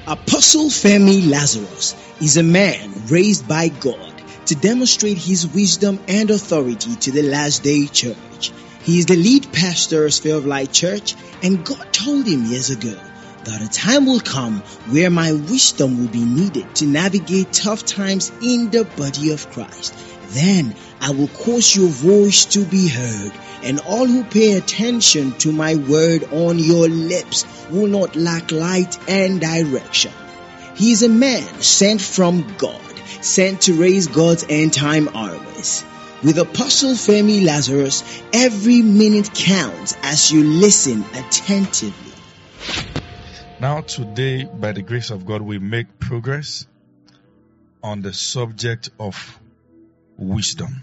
Apostle Femi Lazarus is a man raised by God to demonstrate his wisdom and authority to the last day church. He is the lead pastor of Sphere of Light Church, and God told him years ago that a time will come where my wisdom will be needed to navigate tough times in the body of Christ. Then I will cause your voice to be heard, and all who pay attention to my word on your lips will not lack light and direction. He is a man sent from God, sent to raise God's end-time armies. With Apostle Femi Lazarus, every minute counts as you listen attentively. Now today, by the grace of God, we make progress on the subject of wisdom.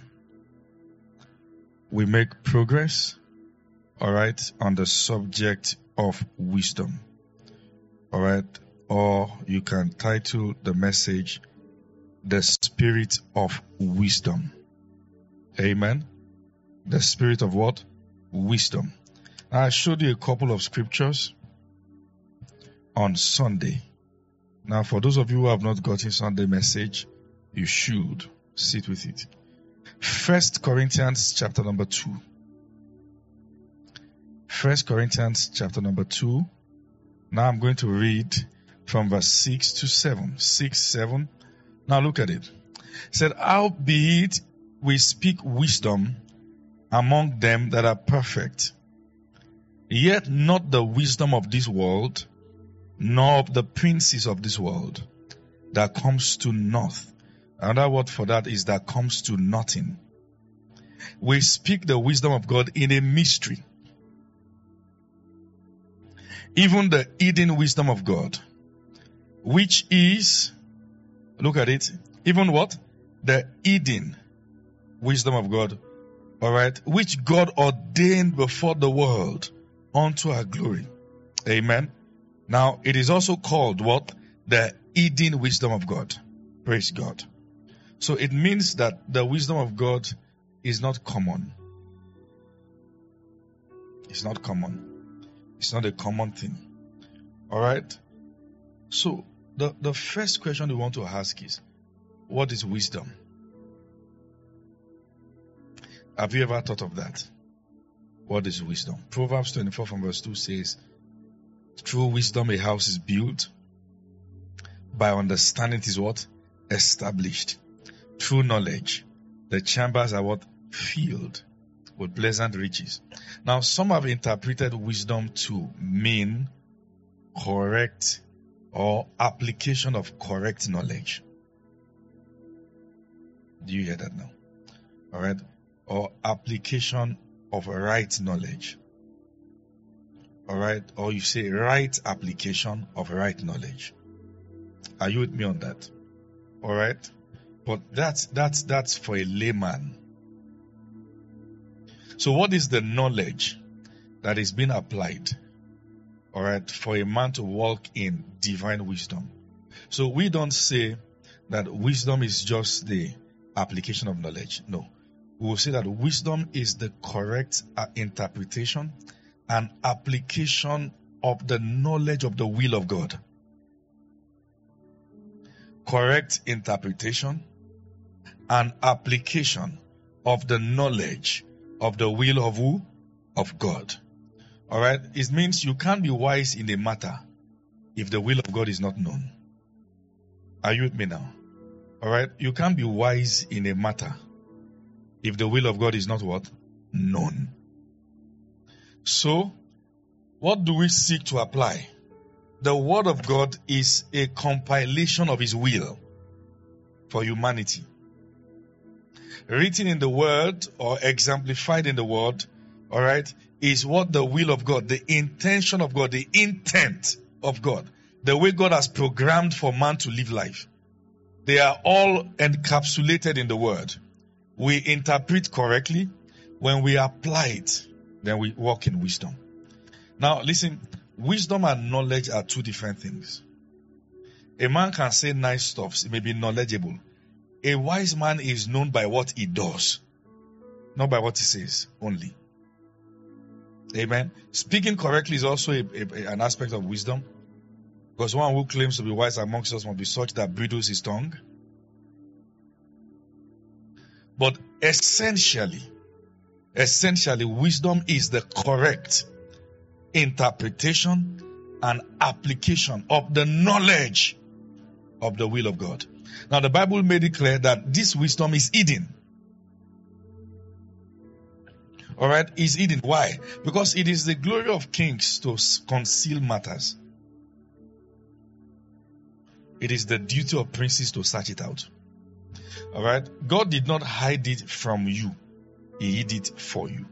We make progress, on the subject of wisdom. Or you can title the message, The Spirit of Wisdom. Amen. The Spirit of what? Wisdom. I showed you a couple of scriptures on Sunday. Now, for those of you who have not gotten Sunday message, you should sit with it. 1 Corinthians chapter number 2. 1 Corinthians chapter number 2. Now I'm going to read from verse 6 to 7. 6, 7. Now look at it. It said, howbeit we speak wisdom among them that are perfect, yet not the wisdom of this world, nor of the princes of this world, that comes to naught. Another word for that is that comes to nothing. We speak the wisdom of God in a mystery, even the hidden wisdom of God, which is, look at it, even what? The hidden wisdom of God, which God ordained before the world unto our glory. Amen. Now, it is also called what? The hidden wisdom of God. Praise God. So it means that the wisdom of God is not common. It's not common. It's not a common thing. Alright? So, the first question we want to ask is, what is wisdom? Have you ever thought of that? What is wisdom? Proverbs 24 from verse 2 says, through wisdom a house is built, by understanding it is what? Established. Through knowledge, the chambers are what? Filled with pleasant riches. Now, some have interpreted wisdom to mean correct or application of correct knowledge. Do you hear that now? Alright? Or application of right knowledge. Alright? Or you say right application of right knowledge. Are you with me on that? Alright? But that's for a layman. So what is the knowledge that is being applied? Alright, for a man to walk in divine wisdom. So we don't say that wisdom is just the application of knowledge. No. We will say that wisdom is the correct interpretation and application of the knowledge of the will of God. Correct interpretation and application of the knowledge of the will of who? Of God. Alright? It means you can't be wise in a matter if the will of God is not known. Are you with me now? Alright? You can't be wise in a matter if the will of God is not what? Known. So, what do we seek to apply? The word of God is a compilation of his will for humanity. Written in the word or exemplified in the word, is what the will of God, the intention of God, the intent of God, the way God has programmed for man to live life. They are all encapsulated in the word. We interpret correctly. When we apply it, then we walk in wisdom. Now, listen, wisdom and knowledge are two different things. A man can say nice stuff, he may be knowledgeable. A wise man is known by what he does, not by what he says only. Amen. Speaking correctly is also an aspect of wisdom. Because one who claims to be wise amongst us must be such that bridles his tongue. But essentially, wisdom is the correct interpretation and application of the knowledge of the will of God. Now, the Bible made it clear that this wisdom is hidden. All right, is hidden. Why? Because it is the glory of kings to conceal matters. It is the duty of princes to search it out. All right, God did not hide it from you. He hid it for you.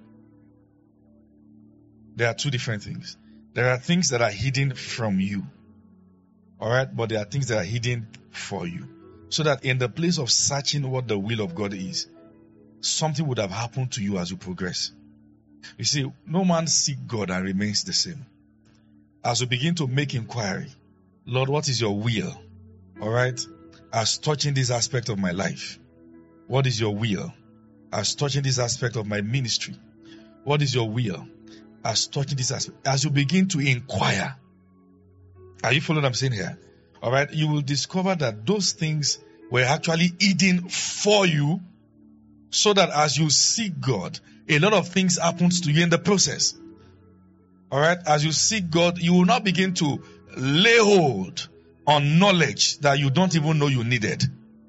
There are two different things. There are things that are hidden from you. All right, but there are things that are hidden for you. So that in the place of searching what the will of God is, something would have happened to you as you progress. You see, no man seeks God and remains the same. As we begin to make inquiry, Lord, what is your will? All right, as touching this aspect of my life, what is your will? As touching this aspect of my ministry, what is your will? As touching this aspect, as you begin to inquire, are you following what I'm saying here? All right, you will discover that those things were actually hidden for you, so that as you seek God, a lot of things happens to you in the process. All right, as you seek God, you will not begin to lay hold on knowledge that you don't even know you needed.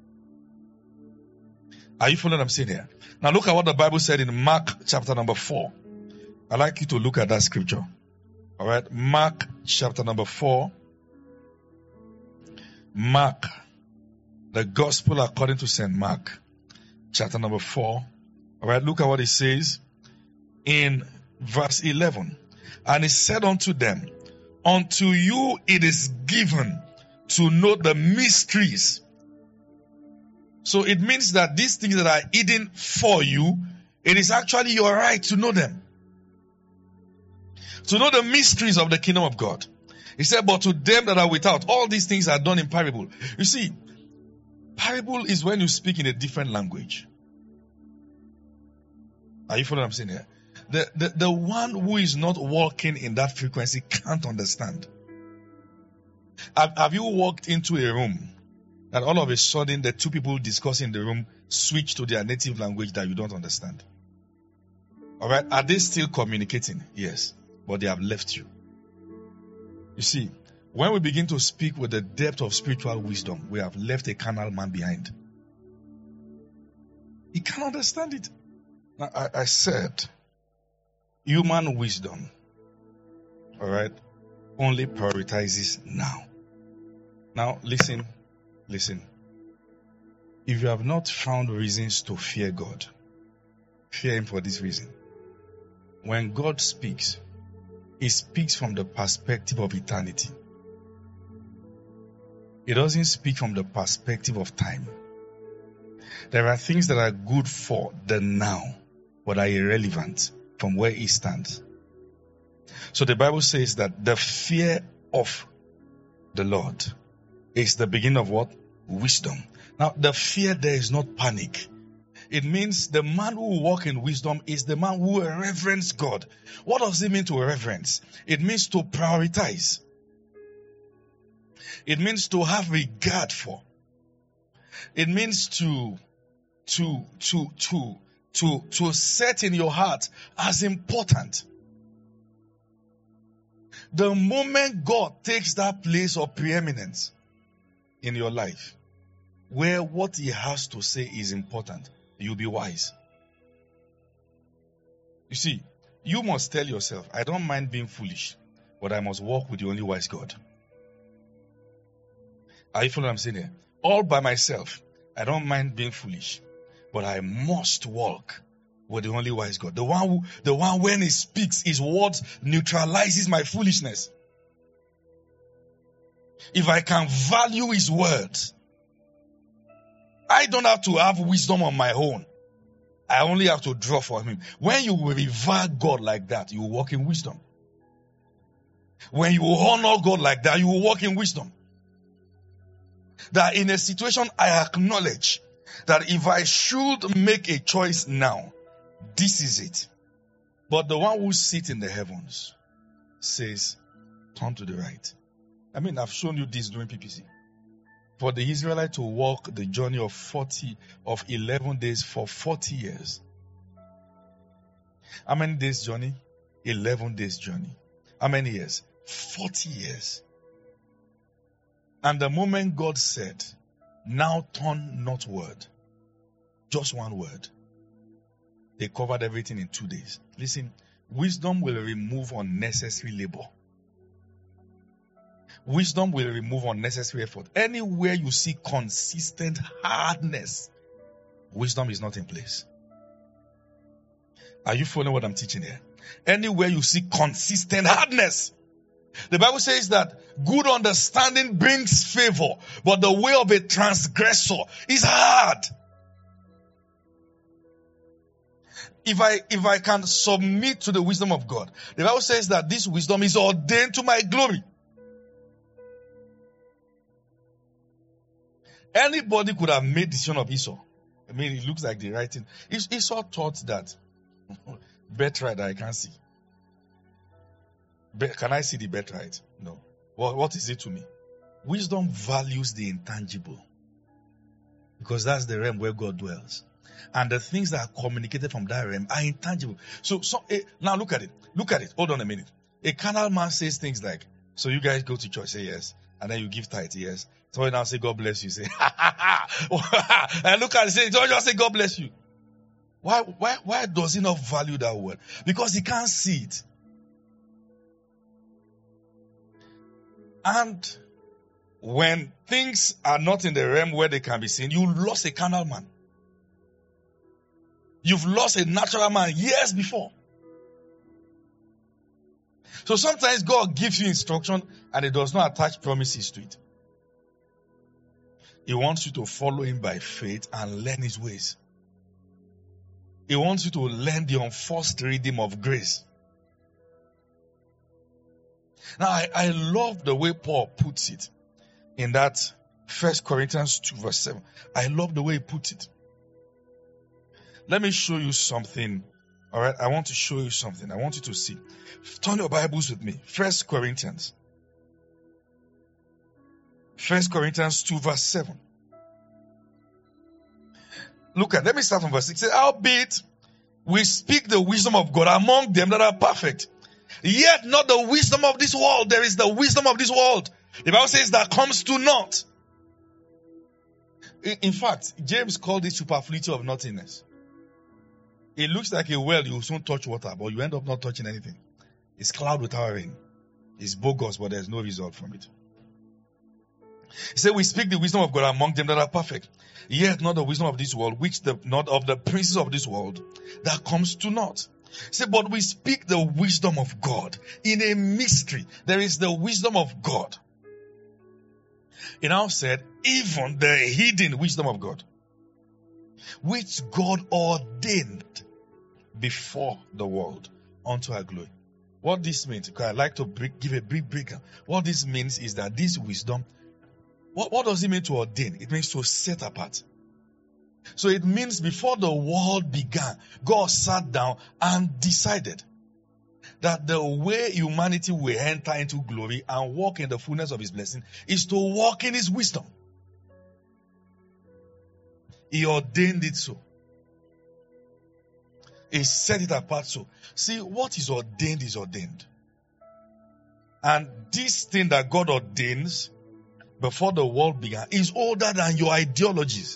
Are you following what I'm saying here? Now look at what the Bible said in Mark chapter number 4. I'd like you to look at that scripture. All right, Mark chapter number 4. Mark, the gospel according to St. Mark, chapter number 4. All right, look at what it says in verse 11. And he said unto them, unto you it is given to know the mysteries. So it means that these things that are hidden for you, it is actually your right to know them. To know the mysteries of the kingdom of God. He said, but to them that are without, all these things are done in parable. You see, parable is when you speak in a different language. Are you following what I'm saying here? The one who is not walking in that frequency can't understand. Have you walked into a room and all of a sudden the two people discussing in the room switch to their native language that you don't understand? All right, are they still communicating? Yes, but they have left you. You see, when we begin to speak with the depth of spiritual wisdom, we have left a carnal man behind. He can't understand it. Now, I said, human wisdom, all right, only prioritizes now. Now, listen. If you have not found reasons to fear God, fear Him for this reason. When God speaks, He speaks from the perspective of eternity. He doesn't speak from the perspective of time. There are things that are good for the now, but are irrelevant from where He stands. So the Bible says that the fear of the Lord is the beginning of what? Wisdom. Now, the fear there is not panic. It means the man who walks in wisdom is the man who reverences God. What does it mean to reverence? It means to prioritize. It means to have regard for. It means to set in your heart as important. The moment God takes that place of preeminence in your life, where what He has to say is important, you'll be wise. You see, you must tell yourself, I don't mind being foolish, but I must walk with the only wise God. Are you following what I'm saying here? All by myself, I don't mind being foolish, but I must walk with the only wise God. The one when He speaks, His words neutralizes my foolishness. If I can value His words, I don't have to have wisdom on my own. I only have to draw from Him. When you revere God like that, you will walk in wisdom. When you honor God like that, you will walk in wisdom. That in a situation I acknowledge that if I should make a choice now, this is it. But the one who sits in the heavens says, turn to the right, I mean, I've shown you this during PPC. For the Israelite to walk the journey of 11 days for 40 years. How many days journey? 11 days journey. How many years? 40 years. And the moment God said, now turn northward, just one word, they covered everything in 2 days. Listen, wisdom will remove unnecessary labor. Wisdom will remove unnecessary effort. Anywhere you see consistent hardness, wisdom is not in place. Are you following what I'm teaching here? Anywhere you see consistent hardness. The Bible says that good understanding brings favor, but the way of a transgressor is hard. If I can submit to the wisdom of God, the Bible says that this wisdom is ordained to my glory. Anybody could have made decision of Esau. I mean, it looks like the right thing. Esau thought that birthright I can't see. Can I see the birthright? No. What is it to me? Wisdom values the intangible. Because that's the realm where God dwells. And the things that are communicated from that realm are intangible. Now look at it. Look at it. Hold on a minute. A carnal man says things like, so you guys go to church, say yes. And then you give tithe, yes. So you now say, God bless you. Say, ha ha ha. And look at it, say, don't just say, God bless you. Why does he not value that word? Because he can't see it. And when things are not in the realm where they can be seen, you lost a carnal man. You've lost a natural man years before. So sometimes God gives you instruction and He does not attach promises to it. He wants you to follow Him by faith and learn His ways. He wants you to learn the unforced rhythm of grace. Now, I love the way Paul puts it in that 1 Corinthians 2 verse 7. I love the way he puts it. Let me show you something. All right, I want to show you something. I want you to see. Turn your Bibles with me. 1 Corinthians 2 verse 7. Let me start from verse 6. It says, howbeit we speak the wisdom of God among them that are perfect. Yet not the wisdom of this world. There is the wisdom of this world. The Bible says that comes to naught. In fact, James called it superfluity of nothingness. It looks like a well, you will soon touch water, but you end up not touching anything. It's cloud without rain. It's bogus, but there's no result from it. He said, we speak the wisdom of God among them that are perfect. Yet not the wisdom of this world, not of the princes of this world, that comes to naught. Say, but we speak the wisdom of God in a mystery. There is the wisdom of God. He now said, even the hidden wisdom of God, which God ordained before the world unto our glory. What this means, because I'd like to give a brief breakdown. What this means is that this wisdom, what does it mean to ordain? It means to set apart. So it means before the world began, God sat down and decided that the way humanity will enter into glory and walk in the fullness of His blessing is to walk in His wisdom. He ordained it so. He set it apart so. See, what is ordained is ordained. And this thing that God ordains before the world began is older than your ideologies.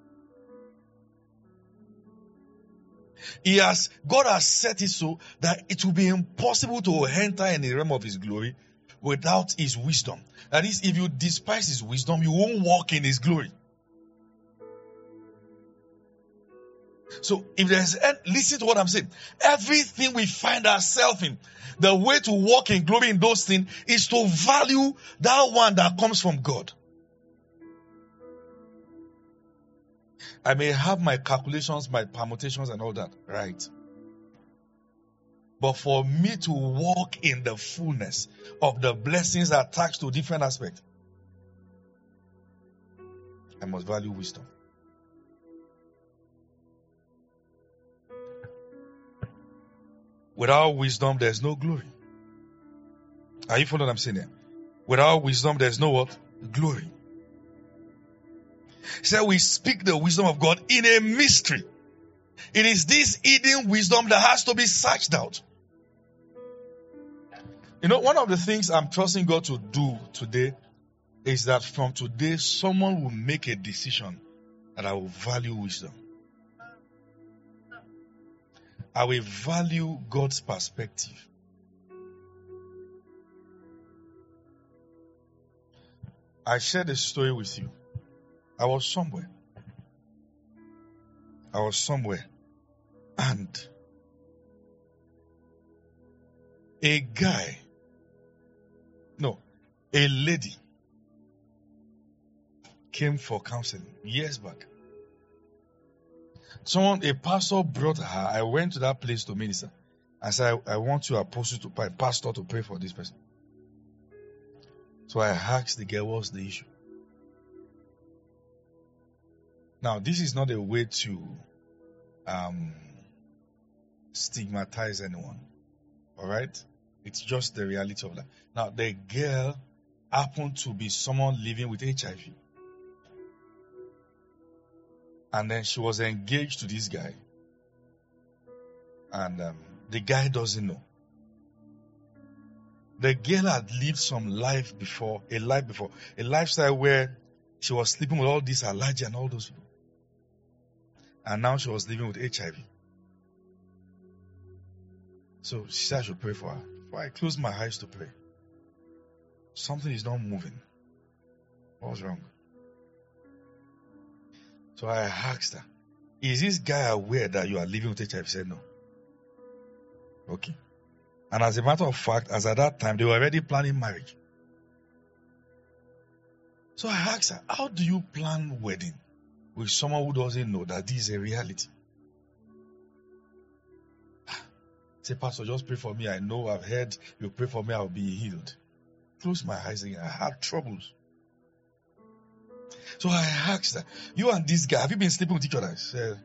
God has set it so that it will be impossible to enter in the realm of His glory without His wisdom. That is, if you despise His wisdom, you won't walk in His glory. So, listen to what I'm saying. Everything we find ourselves in, the way to walk in glory in those things is to value that one that comes from God. I may have my calculations, my permutations and all that, right? But for me to walk in the fullness of the blessings attached to different aspects, I must value wisdom. Without wisdom, there's no glory. Are you following what I'm saying here? Without wisdom, there's no what? Glory. He said we speak the wisdom of God in a mystery. It is this hidden wisdom that has to be searched out. You know, one of the things I'm trusting God to do today is that from today, someone will make a decision that I will value wisdom. I will value God's perspective. I shared a story with you. I was somewhere, and a lady came for counseling years back. A pastor brought her. I went to that place to minister. I said, I want your pastor to pray for this person. So I asked the girl, what's the issue? Now, this is not a way to stigmatize anyone. All right? It's just the reality of life. Now, the girl happened to be someone living with HIV. And then she was engaged to this guy. And the guy doesn't know. The girl had lived a lifestyle where she was sleeping with all this allergy and all those people. And now she was living with HIV. So she said I should pray for her. Before I closed my eyes to pray, something is not moving. What's wrong? So I asked her, is this guy aware that you are living with HIV? She said no. Okay. And as a matter of fact, as at that time, they were already planning marriage. So I asked her, how do you plan wedding with someone who doesn't know that this is a reality? Say, Pastor, just pray for me. I know, I've heard you pray for me, I'll be healed. Close my eyes again. I had troubles. So I asked her, you and this guy, have you been sleeping with each other? She said,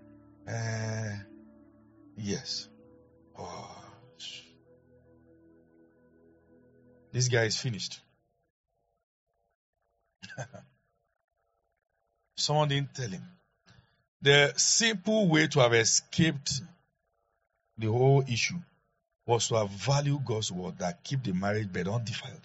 yes. Oh, this guy is finished. Someone didn't tell him. The simple way to have escaped the whole issue was to have valued God's word that keep the marriage bed undefiled.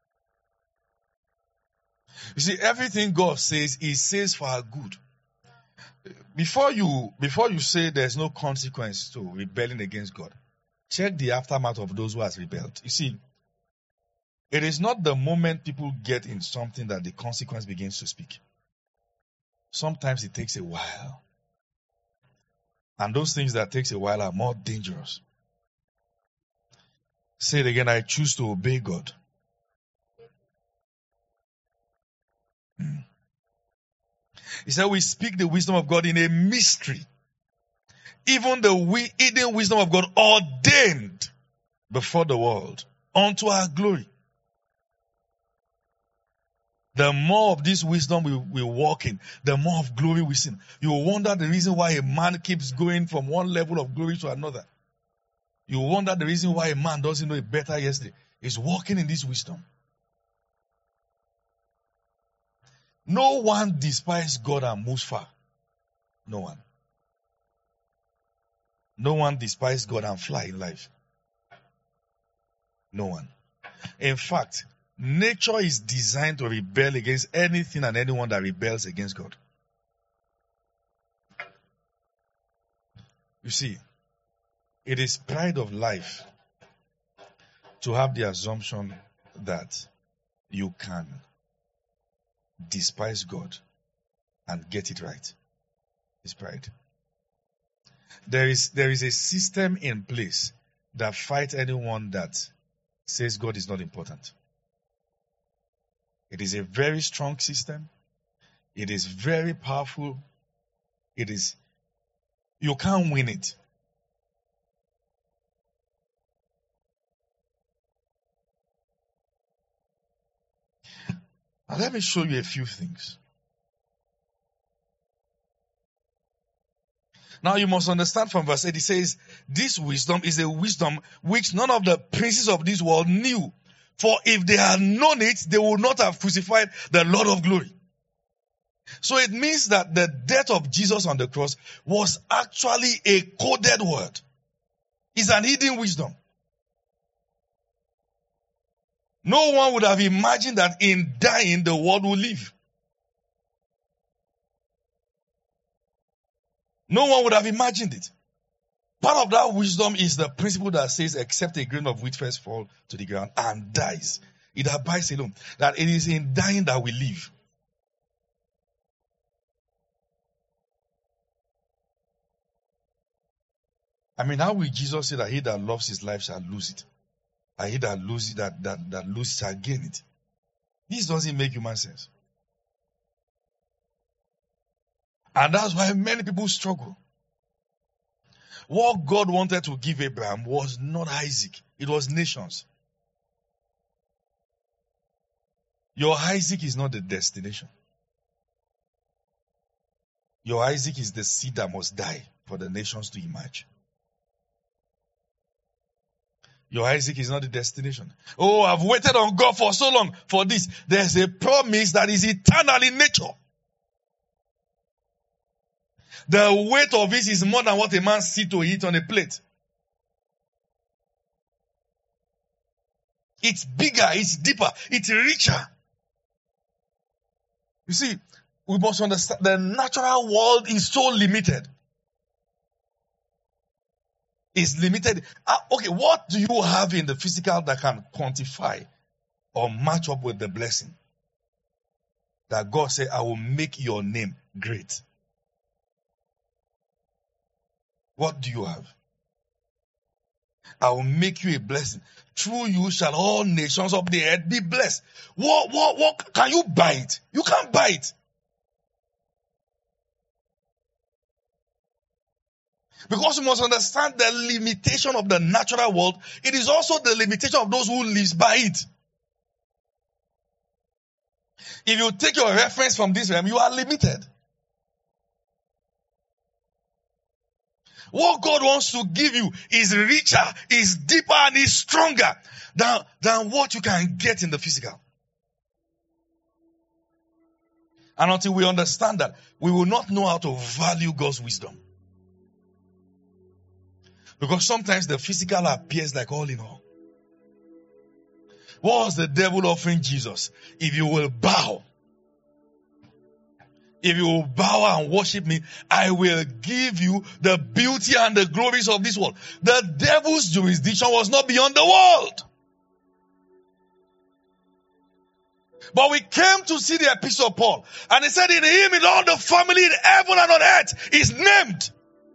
You see, everything God says, He says for our good. Before you say there's no consequence to rebelling against God, check the aftermath of those who has rebelled. You see, it is not the moment people get in something that the consequence begins to speak. Sometimes it takes a while. And those things that takes a while are more dangerous. Say it again, I choose to obey God. He said we speak the wisdom of God in a mystery. Even the hidden wisdom of God ordained before the world unto our glory. The more of this wisdom we walk in, the more of glory we see. You will wonder the reason why a man keeps going from one level of glory to another. You will wonder the reason why a man doesn't know it better yesterday. Is walking in this wisdom. No one despises God and moves far. No one. No one despises God and fly in life. No one. In fact, nature is designed to rebel against anything and anyone that rebels against God. You see, it is pride of life to have the assumption that you can despise God and get it right. It's pride. There is a system in place that fights anyone that says God is not important. It is a very strong system. It is very powerful. You can't win it. Now let me show you a few things. Now you must understand from verse 8, it says, this wisdom is a wisdom which none of the princes of this world knew. For if they had known it, they would not have crucified the Lord of glory. So it means that the death of Jesus on the cross was actually a coded word. It's an hidden wisdom. No one would have imagined that in dying the world will live. No one would have imagined it. Part of that wisdom is the principle that says, except a grain of wheat first fall to the ground and dies, it abides alone. That it is in dying that we live. I mean, how will Jesus say that he that loves his life shall lose it? And he that loses that loses shall gain it? This doesn't make human sense. And that's why many people struggle. What God wanted to give Abraham was not Isaac. It was nations. Your Isaac is not the destination. Your Isaac is the seed that must die for the nations to emerge. Your Isaac is not the destination. Oh, I've waited on God for so long for this. There's a promise that is eternal in nature. The weight of it is more than what a man sees to eat on a plate. It's bigger, it's deeper, it's richer. You see, we must understand the natural world is so limited. It's limited. Okay, what do you have in the physical that can quantify or match up with the blessing? That God said, I will make your name great. What do you have? I will make you a blessing. Through you shall all nations of the earth be blessed. What can you buy it? You can't buy it. Because you must understand the limitation of the natural world. It is also the limitation of those who live by it. If you take your reference from this realm, you are limited. What God wants to give you is richer, is deeper, and is stronger than what you can get in the physical. And until we understand that, we will not know how to value God's wisdom. Because sometimes the physical appears like all in all. What was the devil offering Jesus? If you will bow and worship me, I will give you the beauty and the glories of this world. The devil's jurisdiction was not beyond the world. But we came to see the epistle of Paul. And he said, in him, in all the family in heaven and on earth is named.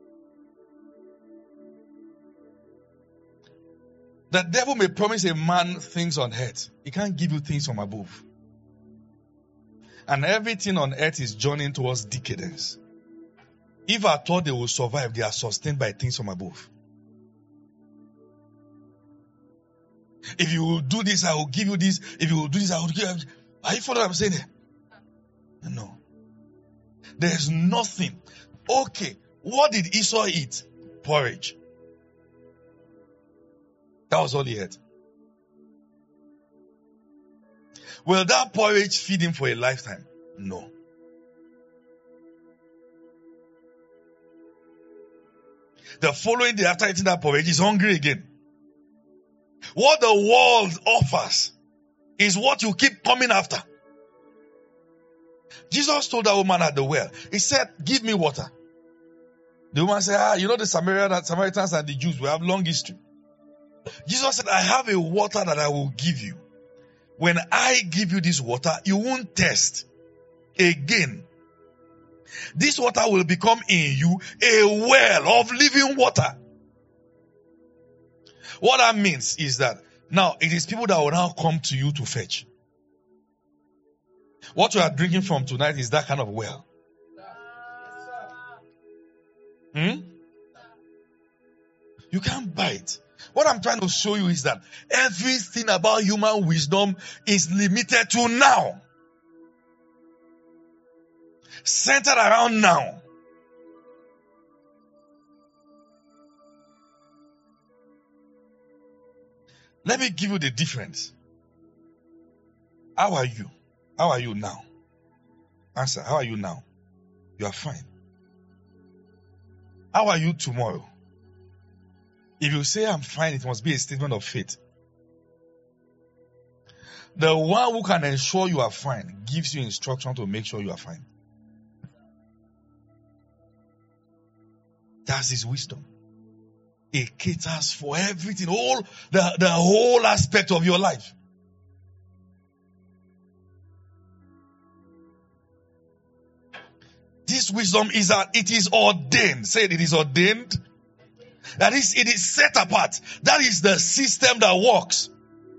The devil may promise a man things on earth. He can't give you things from above. And everything on earth is journeying towards decadence. If I thought they will survive, they are sustained by things from above. If you will do this, I will give you this. If you will do this, I will give you. Are you following what I'm saying here? No. There's nothing. Okay, what did Esau eat? Porridge. That was all he had. Will that porridge feed him for a lifetime? No. The following day after eating that porridge, he's hungry again. What the world offers is what you keep coming after. Jesus told that woman at the well, he said, give me water. The woman said, you know the Samaritans and the Jews, we have long history. Jesus said, I have a water that I will give you. When I give you this water, you won't thirst again. This water will become in you a well of living water. What that means is that now it is people that will now come to you to fetch. What you are drinking from tonight is that kind of well. You can't buy it. What I'm trying to show you is that everything about human wisdom is limited to now. Centered around now. Let me give you the difference. How are you? How are you now? Answer. How are you now? You are fine. How are you tomorrow? If you say I'm fine, it must be a statement of faith. The one who can ensure you are fine gives you instruction to make sure you are fine. That's his wisdom. It caters for everything, all the whole aspect of your life. This wisdom is that it is ordained. Say it is ordained. That is, it is set apart. That is the system that works.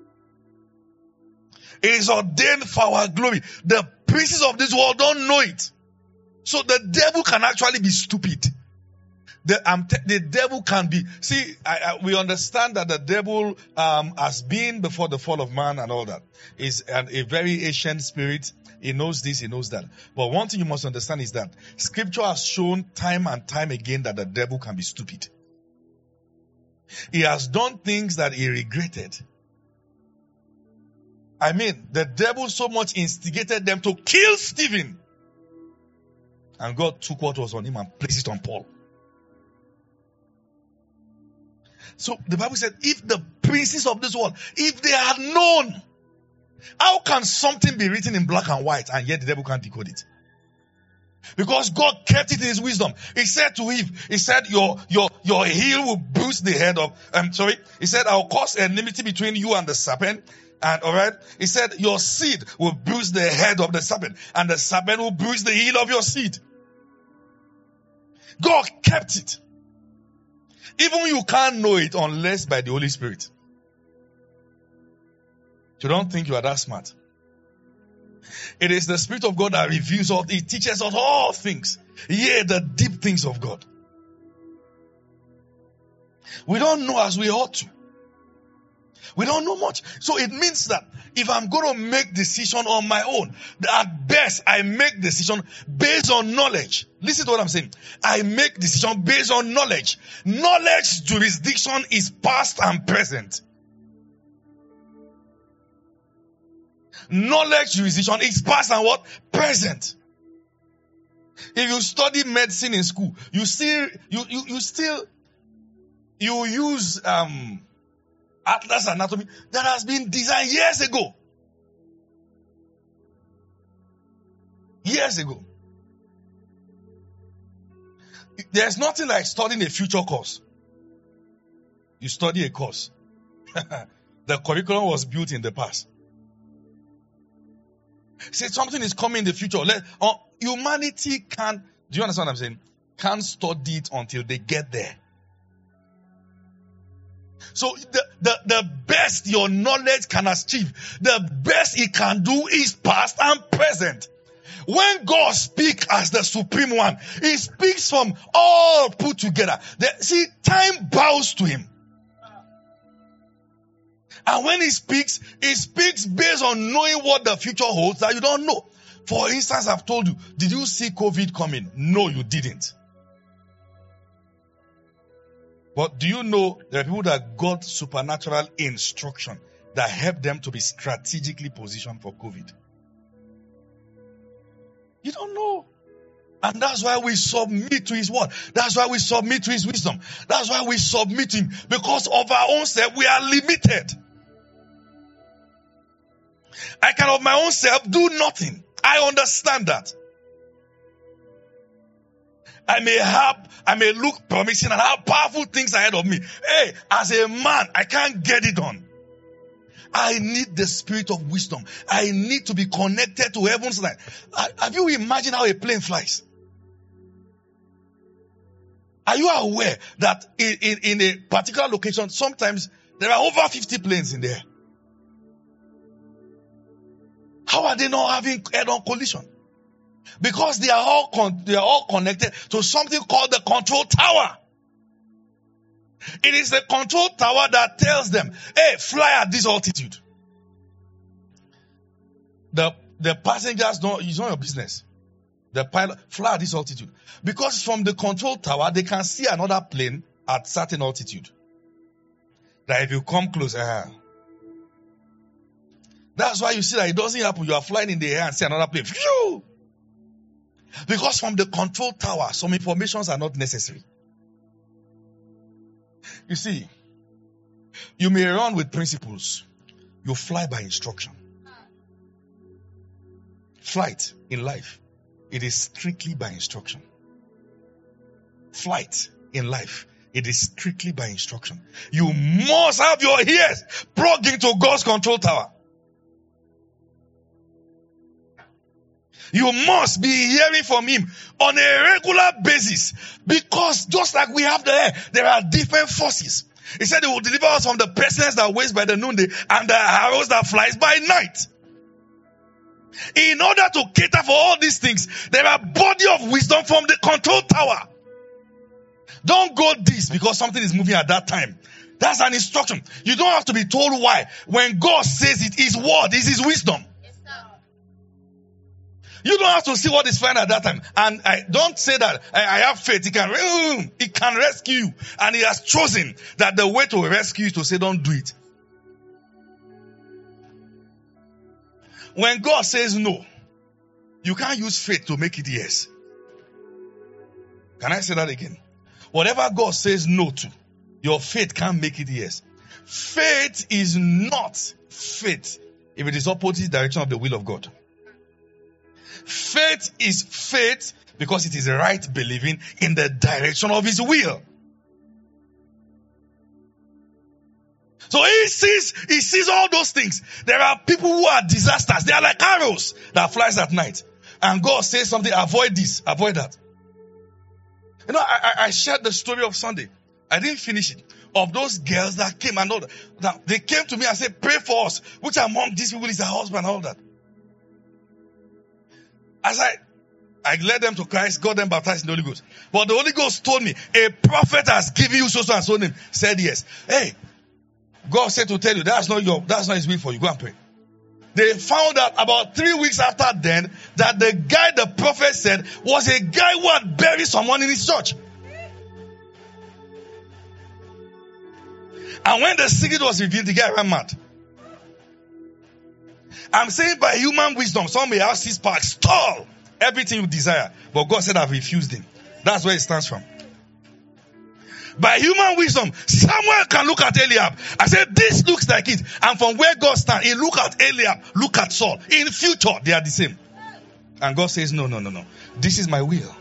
It is ordained for our glory. The princes of this world don't know it. So the devil can actually be stupid. The devil can be. See, we understand that the devil has been before the fall of man and all that. Is a very ancient spirit. He knows this, he knows that. But one thing you must understand is that Scripture has shown time and time again that the devil can be stupid. He has done things that he regretted. I mean, the devil so much instigated them to kill Stephen. And God took what was on him and placed it on Paul. So the Bible said, if the princes of this world, if they had known, how can something be written in black and white and yet the devil can't decode it? Because God kept it in his wisdom. He said to Eve, he said, your heel will bruise the head of, he said, I'll cause enmity between you and the serpent. And alright, he said, your seed will bruise the head of the serpent and the serpent will bruise the heel of your seed. God kept it. Even you can't know it unless by the Holy Spirit. You don't think you are that smart. It is the Spirit of God that reveals all, it teaches us all things. Yea, the deep things of God. We don't know as we ought to. We don't know much. So it means that if I'm going to make decision on my own, at best I make decision based on knowledge. Listen to what I'm saying. I make decision based on knowledge. Knowledge jurisdiction is past and present. Knowledge jurisdiction is past and what? Present. If you study medicine in school, you use Atlas Anatomy that has been designed years ago. Years ago. There's nothing like studying a future course. You study a course. The curriculum was built in the past. Say something is coming in the future. Humanity can't, do you understand what I'm saying? Can't study it until they get there. So the best your knowledge can achieve, the best it can do is past and present. When God speaks as the Supreme One, He speaks from all put together. See, time bows to Him. And when He speaks based on knowing what the future holds that you don't know. For instance, I've told you, did you see COVID coming? No, you didn't. But do you know there are people that got supernatural instruction that helped them to be strategically positioned for COVID? You don't know. And that's why we submit to His word. That's why we submit to His wisdom. That's why we submit to Him. Because of our own self, we are limited. I can of my own self do nothing. I understand that. I may look promising and have powerful things ahead of me. Hey, as a man, I can't get it done. I need the spirit of wisdom. I need to be connected to heaven's light. Have you imagined how a plane flies? Are you aware that in a particular location, sometimes there are over 50 planes in there? How are they not having head-on collision? Because they are all connected to something called the control tower. It is the control tower that tells them, hey, fly at this altitude. The passengers it's not your business. The pilot, fly at this altitude. Because from the control tower, they can see another plane at certain altitude. That if you come close, that That's why you see that it doesn't happen. You are flying in the air and see another plane. Phew! Because from the control tower, some informations are not necessary. You see, you may run with principles. You fly by instruction. Flight in life, it is strictly by instruction. Flight in life, it is strictly by instruction. You must have your ears plugged into God's control tower. You must be hearing from Him on a regular basis, because just like we have the air, there are different forces. He said He will deliver us from the pestilence that waits by the noonday and the arrows that flies by night. In order to cater for all these things, there are body of wisdom from the control tower. Don't go this because something is moving at that time. That's an instruction. You don't have to be told why. When God says it, His word is His wisdom. You don't have to see what is fine at that time. And I don't say that I have faith. He can rescue you. And He has chosen that the way to rescue is to say, don't do it. When God says no, you can't use faith to make it yes. Can I say that again? Whatever God says no to, your faith can't make it yes. Faith is not faith if it is opposite direction of the will of God. Faith is faith because it is right believing in the direction of His will. So He sees all those things. There are people who are disasters. They are like arrows that flies at night. And God says something, avoid this, avoid that. You know, I shared the story of Sunday. I didn't finish it. Of those girls that came and all that. Now, they came to me and said, pray for us. Which among these people is her husband and all that. As I led them to Christ, got them baptized in the Holy Ghost. But the Holy Ghost told me, a prophet has given you so and so name. Said yes. Hey, God said to tell you, that's not His will for you. Go and pray. They found out about 3 weeks after then that the guy the prophet said was a guy who had buried someone in his church. And when the secret was revealed, the guy ran mad. I'm saying by human wisdom, some may have 6 packs, stall everything you desire. But God said, I've refused him. That's where it stands from. By human wisdom, Samuel can look at Eliab. I said, this looks like it. And from where God stands, he look at Eliab, look at Saul. In future, they are the same. And God says, no. This is my will.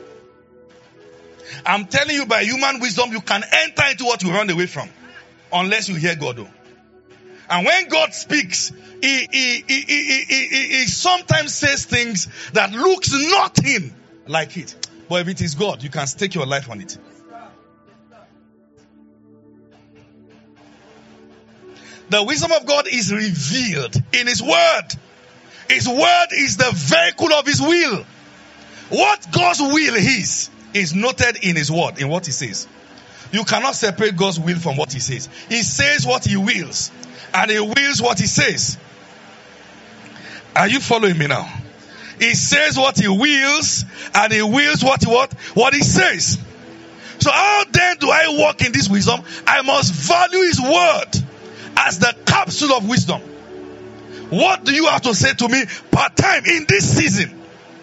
I'm telling you, by human wisdom, you can enter into what you run away from. Unless you hear God. And when God speaks, he sometimes says things that looks nothing like it. But if it is God, you can stake your life on it. The wisdom of God is revealed in His word. His word is the vehicle of His will. What God's will is noted in His word, in what He says. You cannot separate God's will from what He says. He says what He wills, and He wills what He says. Are you following me now? He says what He wills, and He wills what He says. So how then do I walk in this wisdom? I must value His word as the capsule of wisdom. What do you have to say to me part time in this season?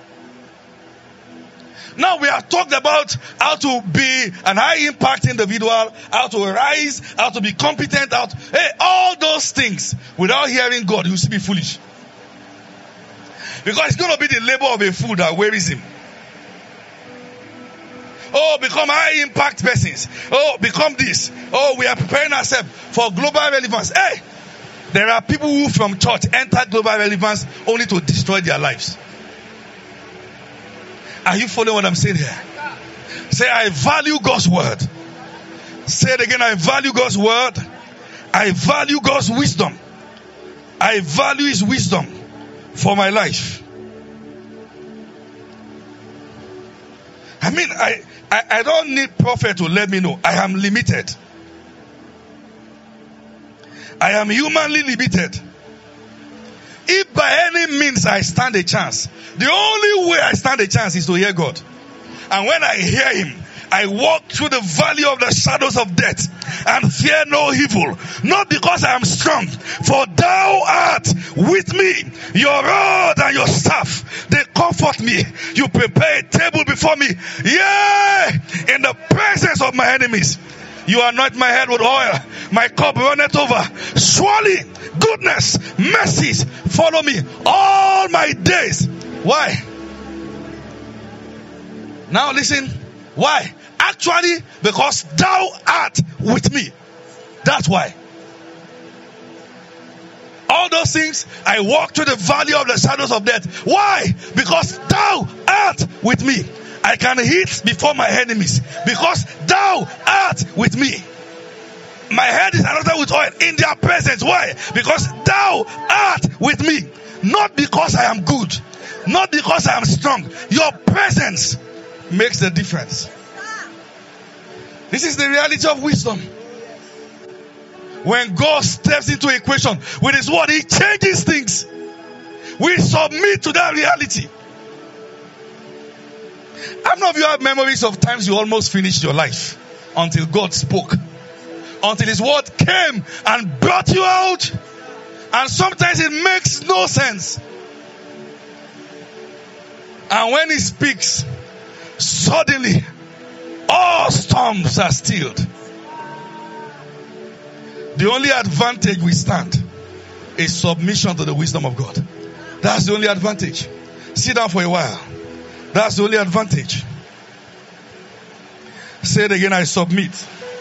Now we have talked about how to be an high impact individual, how to rise, how to be competent, all those things. Without hearing God, you will still be foolish. Because it's going to be the labor of a fool that wearies him. Oh, become high impact persons. Oh, become this. Oh, we are preparing ourselves for global relevance. Hey, there are people who from church enter global relevance only to destroy their lives. Are you following what I'm saying here? Say, I value God's word. Say it again, I value God's word. I value God's wisdom. I value His wisdom for my life. I mean, I don't need prophet to let me know. I am limited. I am humanly limited. If by any means I stand a chance, the only way I stand a chance is to hear God. And when I hear Him, I walk through the valley of the shadows of death. and fear no evil. Not because I am strong, for thou art with me. Your rod and your staff, they comfort me. You prepare a table before me, yea, in the presence of my enemies. You anoint my head with oil, my cup runneth over. Surely goodness, mercies follow me all my days. Why? Now listen. Why? Actually, because thou art with me. That's why. All those things, I walk through the valley of the shadows of death. Why? Because thou art with me. I can eat before my enemies because thou art with me. My head is anointed with oil in their presence. Why? Because thou art with me. Not because I am good, not because I am strong. Your presence makes the difference. This is the reality of wisdom. When God steps into a equation with His word, He changes things. We submit to that reality. How many of you have memories of times you almost finished your life until God spoke? Until His word came and brought you out? And sometimes it makes no sense. And when He speaks, suddenly all storms are stilled. The only advantage we stand is submission to the wisdom of God. That's the only advantage. Sit down for a while. That's the only advantage. Say it again, I submit.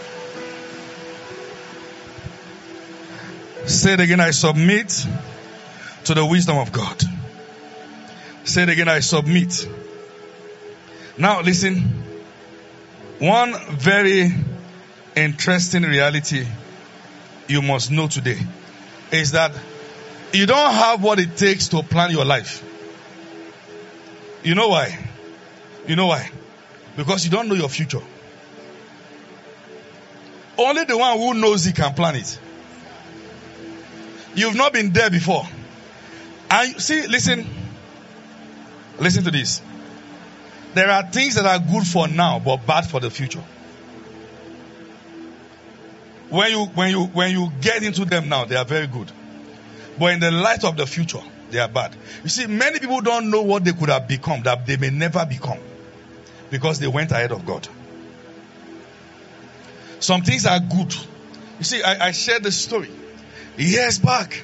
Say it again, I submit to the wisdom of God. Say it again, I submit. Now listen. One very interesting reality you must know today is that you don't have what it takes to plan your life. You know why? You know why? Because you don't know your future. Only the one who knows he can plan it. You've not been there before. And see, listen to this. There are things that are good for now but bad for the future. When you get into them now, they are very good. But in the light of the future, they are bad. You see, many people don't know what they could have become, that they may never become, because they went ahead of God. Some things are good. You see, I shared the story years back.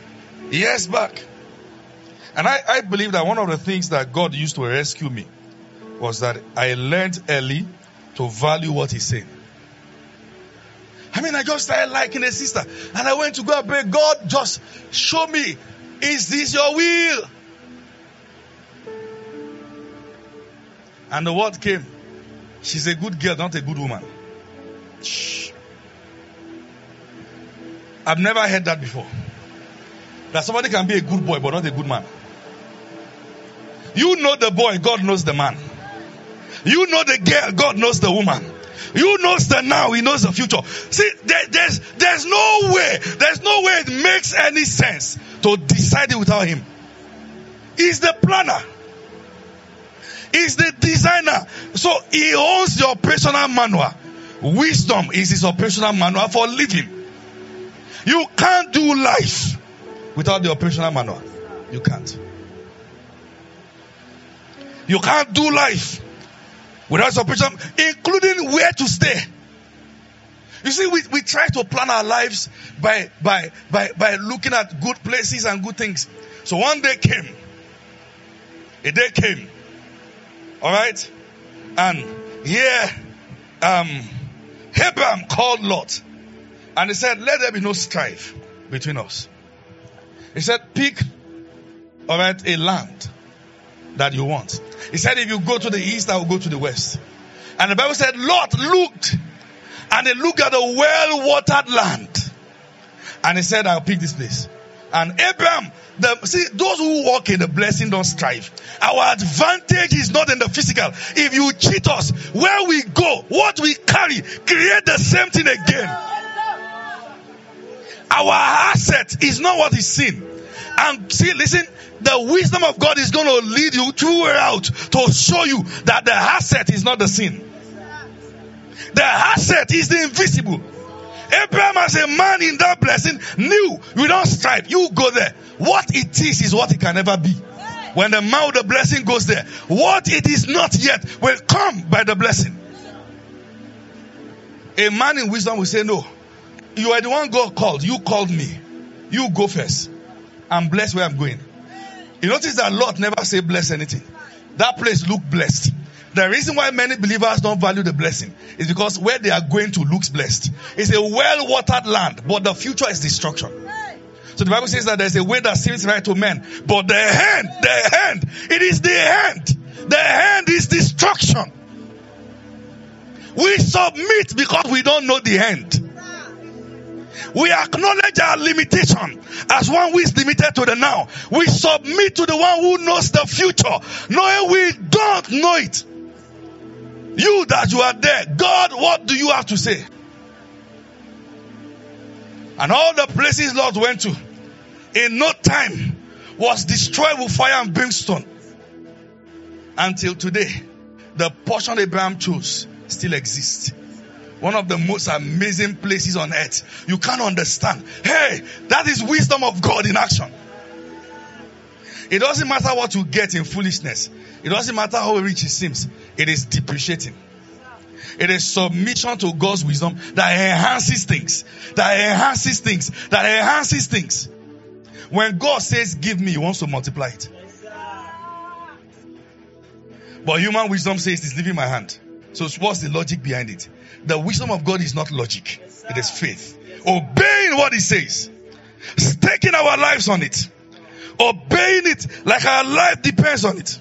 And I believe that one of the things that God used to rescue me was that I learned early to value what He's saying. I just started liking a sister. And I went to go and pray, God, just show me, is this your will? And the word came. She's a good girl, not a good woman. Shh. I've never heard that before. That somebody can be a good boy, but not a good man. You know the boy, God knows the man. You know the girl, God knows the woman. You knows the now, He knows the future. See, there's no way it makes any sense to decide it without Him. He's the planner. He's the designer. So He owns the operational manual. Wisdom is His operational manual for living. You can't do life without the operational manual. You can't. You can't do life without the operation, including where to stay. You see, we try to plan our lives by looking at good places and good things. So one day came. A day came. Alright? And here, Abraham called Lot. And he said, let there be no strife between us. He said, pick, alright, a land that you want. He said, if you go to the east, I will go to the west. And the Bible said, Lot looked, and he looked at a well-watered land. And he said, I'll pick this place. And Abraham, those who walk in the blessing don't strive. Our advantage is not in the physical. If you cheat us, where we go, what we carry, create the same thing again. Our asset is not what is seen. And see, listen, the wisdom of God is going to lead you throughout to show you that the asset is not the sin. The asset is the invisible. Abraham, as a man in that blessing, knew we don't strive. You go there. What it is what it can never be. When the man with the blessing goes there, what it is not yet will come by the blessing. A man in wisdom will say, no, you are the one God called. You called me. You go first. I'm blessed where I'm going. You notice that Lot never say bless anything. That place look blessed. The reason why many believers don't value the blessing is because where they are going to looks blessed. It's a well-watered land, but the future is destruction. So the Bible says that there's a way that seems right to men, but the end, it is the end. The end is destruction. We submit because we don't know the end. We acknowledge our limitation as one who is limited to the now. We submit to the one who knows the future, knowing we don't know it. You that you are there, God, what do you have to say? And all the places Lot went to, in no time, was destroyed with fire and brimstone. Until today, the portion Abraham chose still exists. One of the most amazing places on earth. You can't understand. Hey, that is wisdom of God in action. It doesn't matter what you get in foolishness. It doesn't matter how rich it seems. It is depreciating. It is submission to God's wisdom that enhances things. That enhances things. That enhances things. When God says give me, He wants to multiply it. But human wisdom says it's leaving my hand. So what's the logic behind it? The wisdom of God is not logic. It is faith. Obeying what He says. Staking our lives on it. Obeying it like our life depends on it.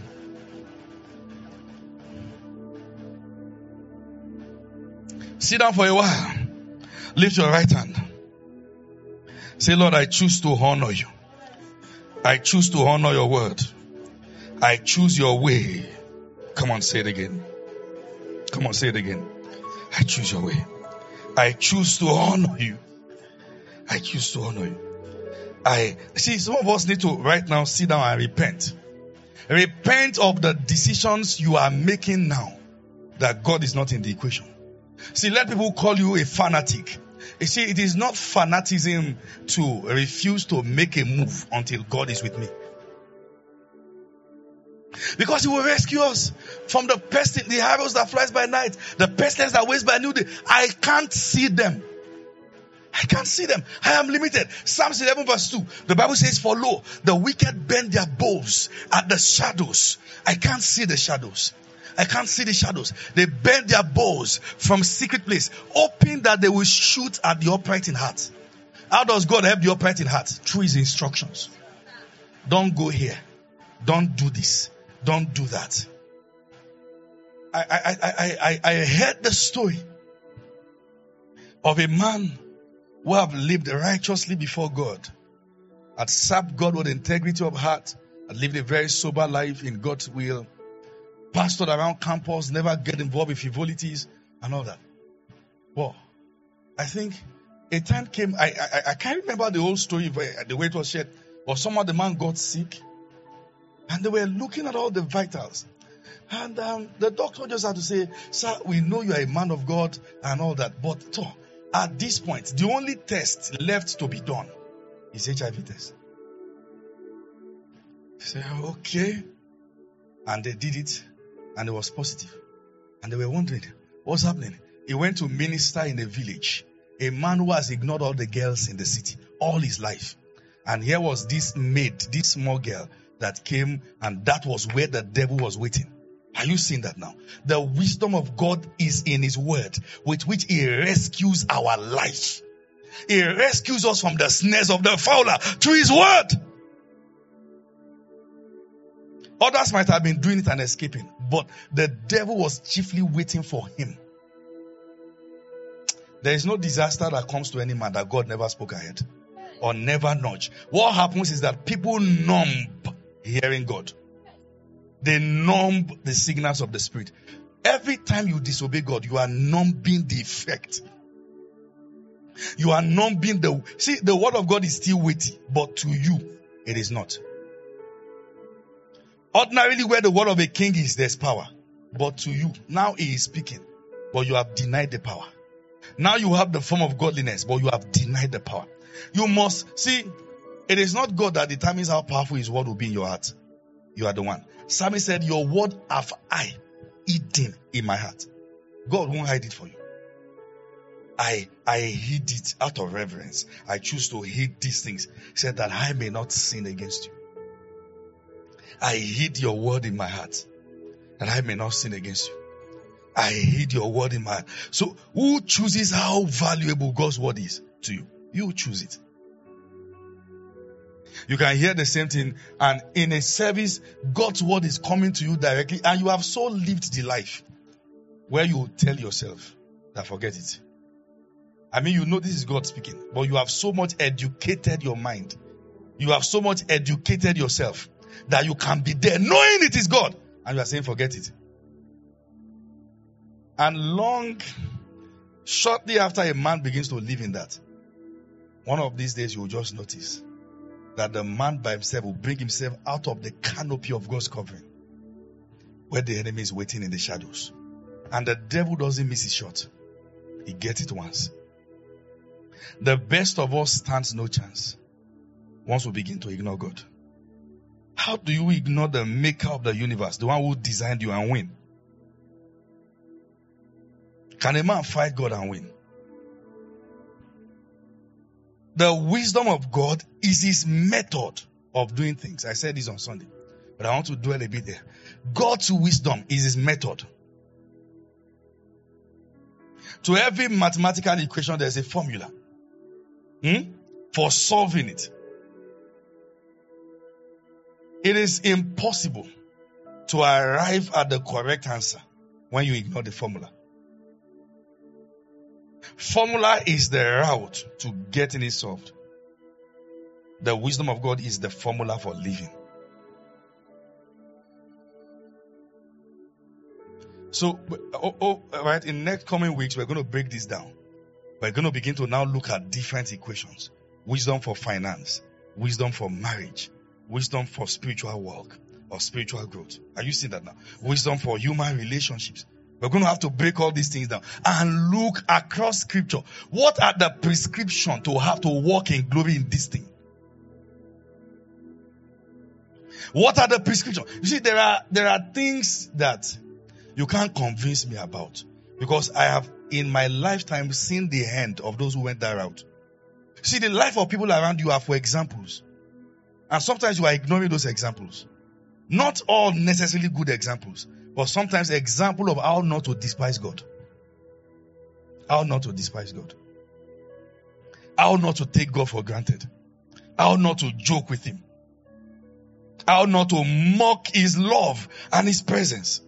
Sit down for a while. Lift your right hand. Say, Lord, I choose to honor you. I choose to honor your word. I choose your way. Come on, say it again. Come on, say it again. I choose your way. I choose to honor you. I choose to honor you. Some of us need to right now sit down and repent. Repent of the decisions you are making now that God is not in the equation. See, let people call you a fanatic. You see, it is not fanaticism to refuse to make a move until God is with me. Because He will rescue us from the pestilence, the arrows that flies by night, the pestilence that waits by noonday. I can't see them. I can't see them. I am limited. Psalms 11 verse 2. The Bible says, for lo, the wicked bend their bows at the shadows. I can't see the shadows. I can't see the shadows. They bend their bows from secret place, hoping that they will shoot at the upright in heart. How does God help the upright in heart? Through His instructions. Don't go here. Don't do this. Don't do that. I heard the story of a man who have lived righteously before God, had served God with integrity of heart, had lived a very sober life in God's will, pastored around campus, never get involved in frivolities and all that. Well, I think a time came, I can't remember the whole story, the way it was shared, but somehow the man got sick, and they were looking at all the vitals. And the doctor just had to say, sir, we know you are a man of God and all that, but at this point, the only test left to be done is HIV test. He said, okay. And they did it, and it was positive. And they were wondering, what's happening? He went to minister in a village. A man who has ignored all the girls in the city all his life. And here was this maid, this small girl that came, and that was where the devil was waiting. Are you seeing that now? The wisdom of God is in His word, with which He rescues our life. He rescues us from the snares of the fowler through His word. Others might have been doing it and escaping, but the devil was chiefly waiting for him. There is no disaster that comes to any man that God never spoke ahead or never nudged. What happens is that people numb hearing God. They numb the signals of the Spirit. Every time you disobey God, you are numbing the effect. You are numbing the word of God is still weighty, but to you, it is not. Ordinarily, where the word of a king is, there's power. But to you, now he is speaking, but you have denied the power. Now you have the form of godliness, but you have denied the power. You must see, it is not God that determines how powerful His word will be in your heart. You are the one. Psalmist said, your word have I hidden in my heart. God won't hide it for you. I hid it out of reverence. I choose to hid these things. He said that I may not sin against you. I hid your word in my heart, that I may not sin against you. I hid your word in my heart. So who chooses how valuable God's word is to you? You choose it. You can hear the same thing, and in a service, God's word is coming to you directly, and you have so lived the life where you tell yourself that forget it. I mean, you know this is God speaking, but you have so much educated your mind. You have so much educated yourself that you can be there knowing it is God, and you are saying forget it. And shortly after a man begins to live in that, one of these days you will just notice that the man by himself will bring himself out of the canopy of God's covering, where the enemy is waiting in the shadows. And the devil doesn't miss his shot. He gets it once. The best of us stands no chance once we begin to ignore God. How do you ignore the maker of the universe, the one who designed you, and win? Can a man fight God and win? The wisdom of God is His method of doing things. I said this on Sunday, but I want to dwell a bit there. God's wisdom is His method. To every mathematical equation, there's a formula for solving it. It is impossible to arrive at the correct answer when you ignore the formula. Formula is the route to getting it solved. The wisdom of God is the formula for living. So, right, in next coming weeks, we're going to break this down. We're going to begin to now look at different equations. Wisdom for finance, wisdom for marriage, wisdom for spiritual work or spiritual growth. Are you seeing that now? Wisdom for human relationships. We're going to have to break all these things down and look across scripture. What are the prescriptions to have to walk in glory in this thing? What are the prescriptions? You see, there are things that you can't convince me about, because I have in my lifetime seen the end of those who went that route. See, the life of people around you are for examples. And sometimes you are ignoring those examples. Not all necessarily good examples, but sometimes example of how not to despise God. How not to despise God. How not to take God for granted. How not to joke with Him. How not to mock His love and His presence.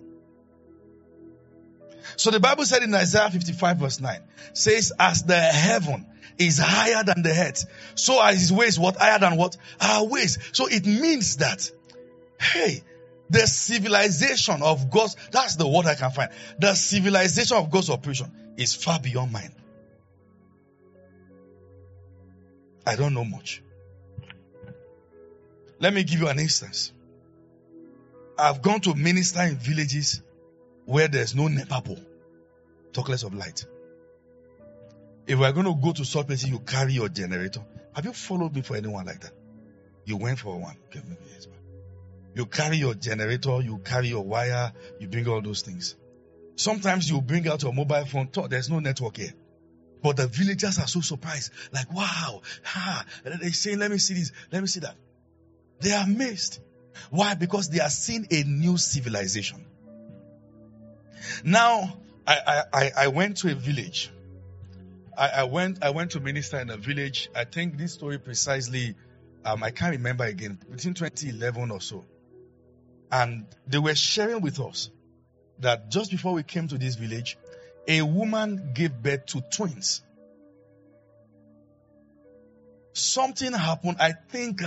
So the Bible said in Isaiah 55 verse 9, says, as the heaven is higher than the earth, so are His ways what? Higher than what? Our ways. So it means that, hey, the civilization of God's, that's the word I can find. The civilization of God's operation is far beyond mine. I don't know much. Let me give you an instance. I've gone to minister in villages where there's no NEPA pole, talk less of light. If we're going to go to such places, you carry your generator. Have you followed me for anyone like that? You went for one. Okay, maybe yes, man. You carry your generator, you carry your wire, you bring all those things. Sometimes you bring out your mobile phone, there's no network here. But the villagers are so surprised. Like, wow, they're saying, let me see this, let me see that. They are amazed. Why? Because they are seeing a new civilization. Now, I went to a village. I went to minister in a village. I think this story precisely, I can't remember again, between 2011 or so. And they were sharing with us that just before we came to this village, a woman gave birth to twins. Something happened. I think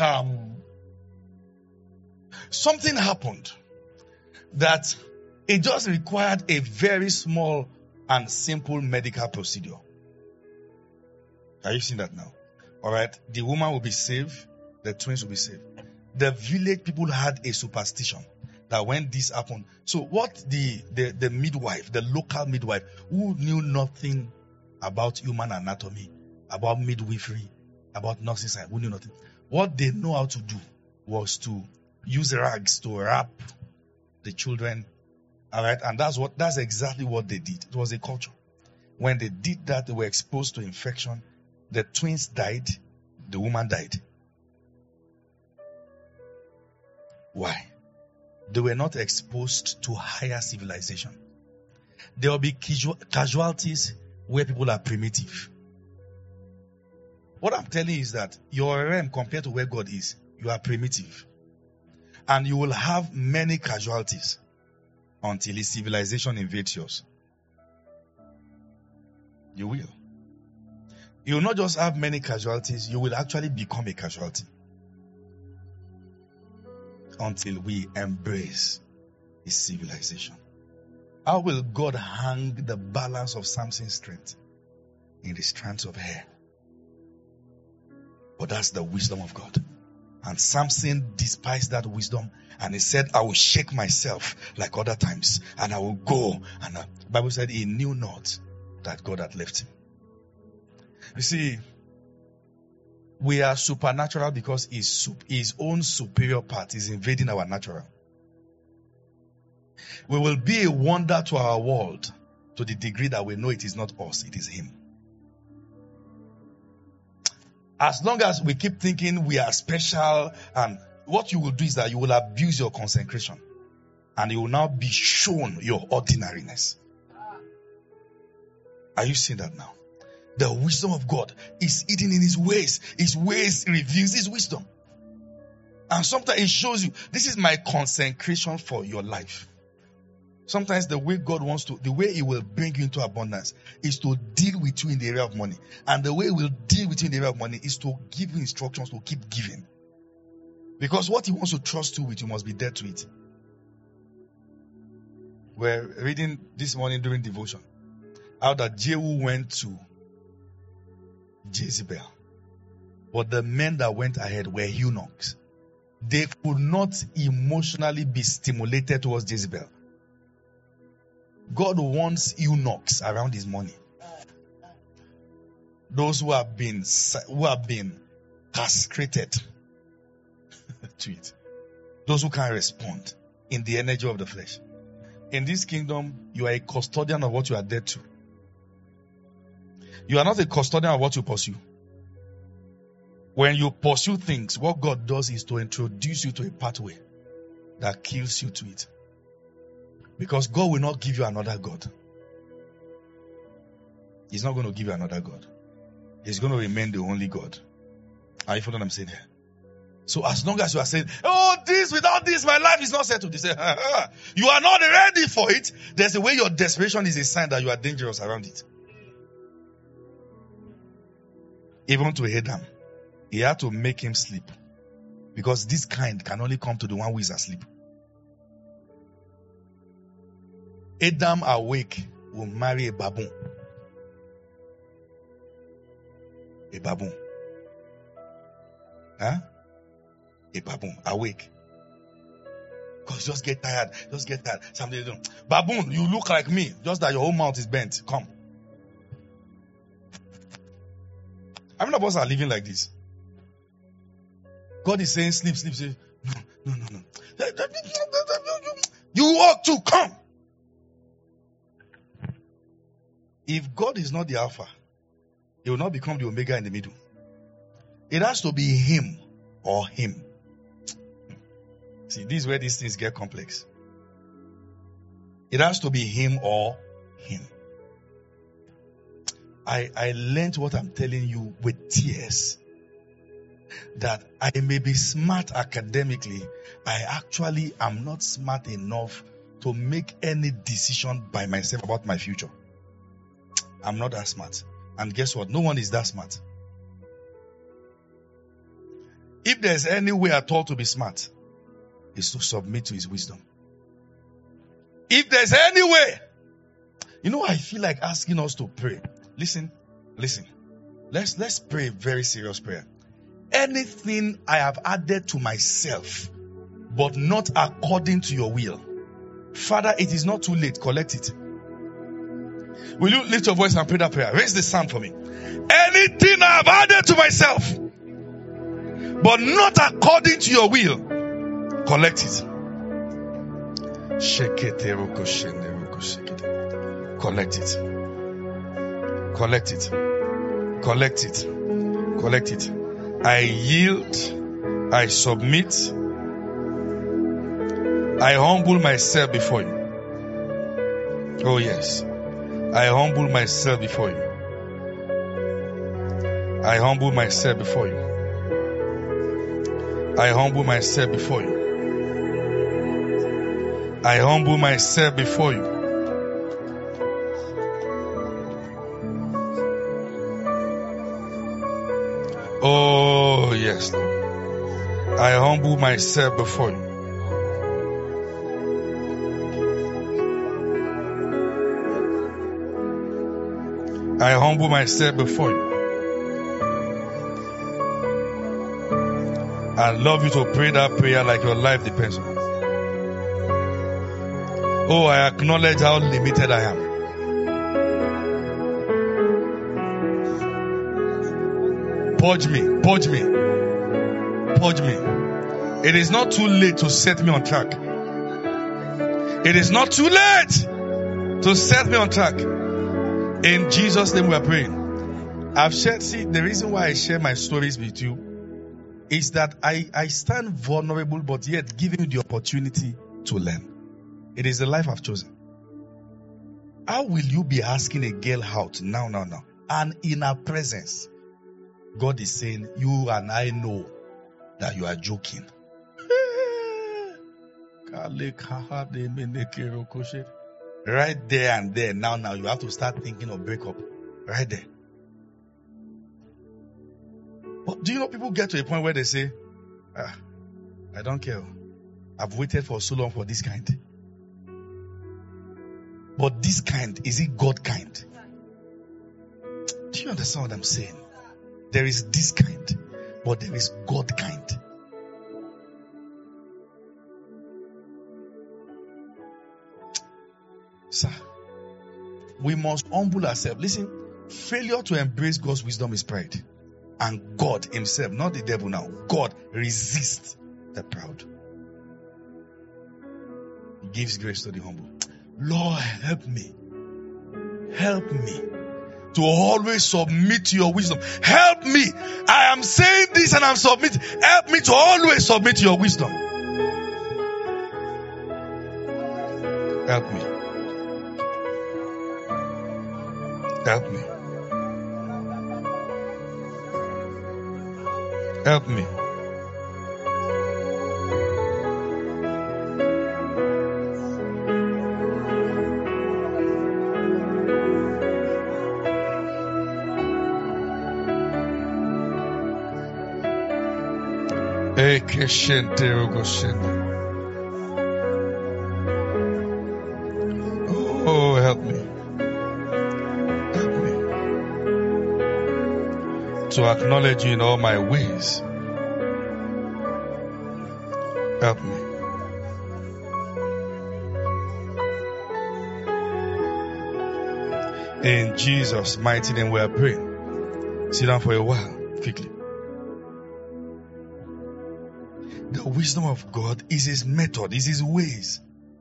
something happened that it just required a very small and simple medical procedure. Are you seeing that now? All right. The woman will be saved. The twins will be saved. The village people had a superstition that when this happened, so what the midwife, the local midwife, who knew nothing about human anatomy, about midwifery, about nursing science, who knew nothing. What they know how to do was to use rags to wrap the children. All right, and that's exactly what they did. It was a culture. When they did that, they were exposed to infection. The twins died, the woman died. Why? They were not exposed to higher civilization. There will be casualties where people are primitive. What I'm telling you is that your realm compared to where God is, you are primitive. And you will have many casualties until his civilization invades yours. You will. You will not just have many casualties, you will actually become a casualty. Until we embrace his civilization. How will God hang the balance of Samson's strength? In the strands of hair. But that's the wisdom of God. And Samson despised that wisdom. And he said, I will shake myself like other times. And I will go. And the Bible said he knew not that God had left him. You see, we are supernatural because his own superior part is invading our natural. We will be a wonder to our world to the degree that we know it is not us, it is him. As long as we keep thinking we are special, and what you will do is that you will abuse your consecration and you will now be shown your ordinariness. Are you seeing that now? The wisdom of God is hidden in his ways. His ways reveals his wisdom. And sometimes it shows you, this is my consecration for your life. Sometimes the way God wants to, the way he will bring you into abundance is to deal with you in the area of money. And the way he will deal with you in the area of money is to give you instructions to keep giving. Because what he wants to trust you with, you must be dead to it. We're reading this morning during devotion how that Jehu went to Jezebel. But the men that went ahead were eunuchs. They could not emotionally be stimulated towards Jezebel. God wants eunuchs around his money. Those who have been castrated to it. Those who can't respond in the energy of the flesh. In this kingdom, you are a custodian of what you are dead to. You are not a custodian of what you pursue. When you pursue things, what God does is to introduce you to a pathway that kills you to it. Because God will not give you another God. He's not going to give you another God. He's going to remain the only God. Are you following what I'm saying here? So as long as you are saying, oh, without this, my life is not settled. You say, you are not ready for it. There's a way your desperation is a sign that you are dangerous around it. Even to Adam, he had to make him sleep. Because this kind can only come to the one who is asleep. Adam awake will marry a baboon. A baboon. Huh? A baboon awake. Because just get tired. Something do. Baboon, you look like me. Just that your whole mouth is bent. Come. How many of us are living like this? God is saying, sleep. Say, no. You ought to come. If God is not the Alpha, he will not become the Omega in the middle. It has to be him or him. See, this is where these things get complex. It has to be him or him. I learned what I'm telling you with tears. That I may be smart academically, I actually am not smart enough to make any decision by myself about my future. I'm not that smart. And guess what? No one is that smart. If there's any way at all to be smart, it's to submit to his wisdom. If there's any way, I feel like asking us to pray. Listen. Let's pray a very serious prayer. Anything I have added to myself, but not according to your will, Father, it is not too late. Collect it. Will you lift your voice and pray that prayer? Raise the sound for me. Anything I have added to myself, but not according to your will, collect it. Collect it. Collect it. Collect it. Collect it. I yield. I submit. I humble myself before you. Oh yes. I humble myself before you. I humble myself before you. I humble myself before you. I humble myself before you. Oh, yes, Lord. I humble myself before you. I humble myself before you. I love you to pray that prayer like your life depends on it. Oh, I acknowledge how limited I am. Purge me, purge me, purge me. It is not too late to set me on track. It is not too late to set me on track. In Jesus' name we are praying. I've shared, see, the reason why I share my stories with you is that I stand vulnerable, but yet giving you the opportunity to learn. It is the life I've chosen. How will you be asking a girl out now? And in her presence, God is saying, you and I know that you are joking. Right there and there, now you have to start thinking of breakup. Right there. But do you know people get to a point where they say, I don't care. I've waited for so long for this kind. But this kind, is it God kind? Do you understand what I'm saying? There is this kind, but there is God kind. Sir, we must humble ourselves. Listen, failure to embrace God's wisdom is pride. And God himself, not the devil now, God resists the proud. He gives grace to the humble. Lord, help me. Help me to always submit to your wisdom. Help me. I am saying this and I'm submitting. Help me to always submit to your wisdom. Help me. Help me. Help me. Oh, help me. Help me to acknowledge you in all my ways. Help me. In Jesus' mighty name we are praying. Sit down for a while, quickly. The wisdom of God is his method, is his ways.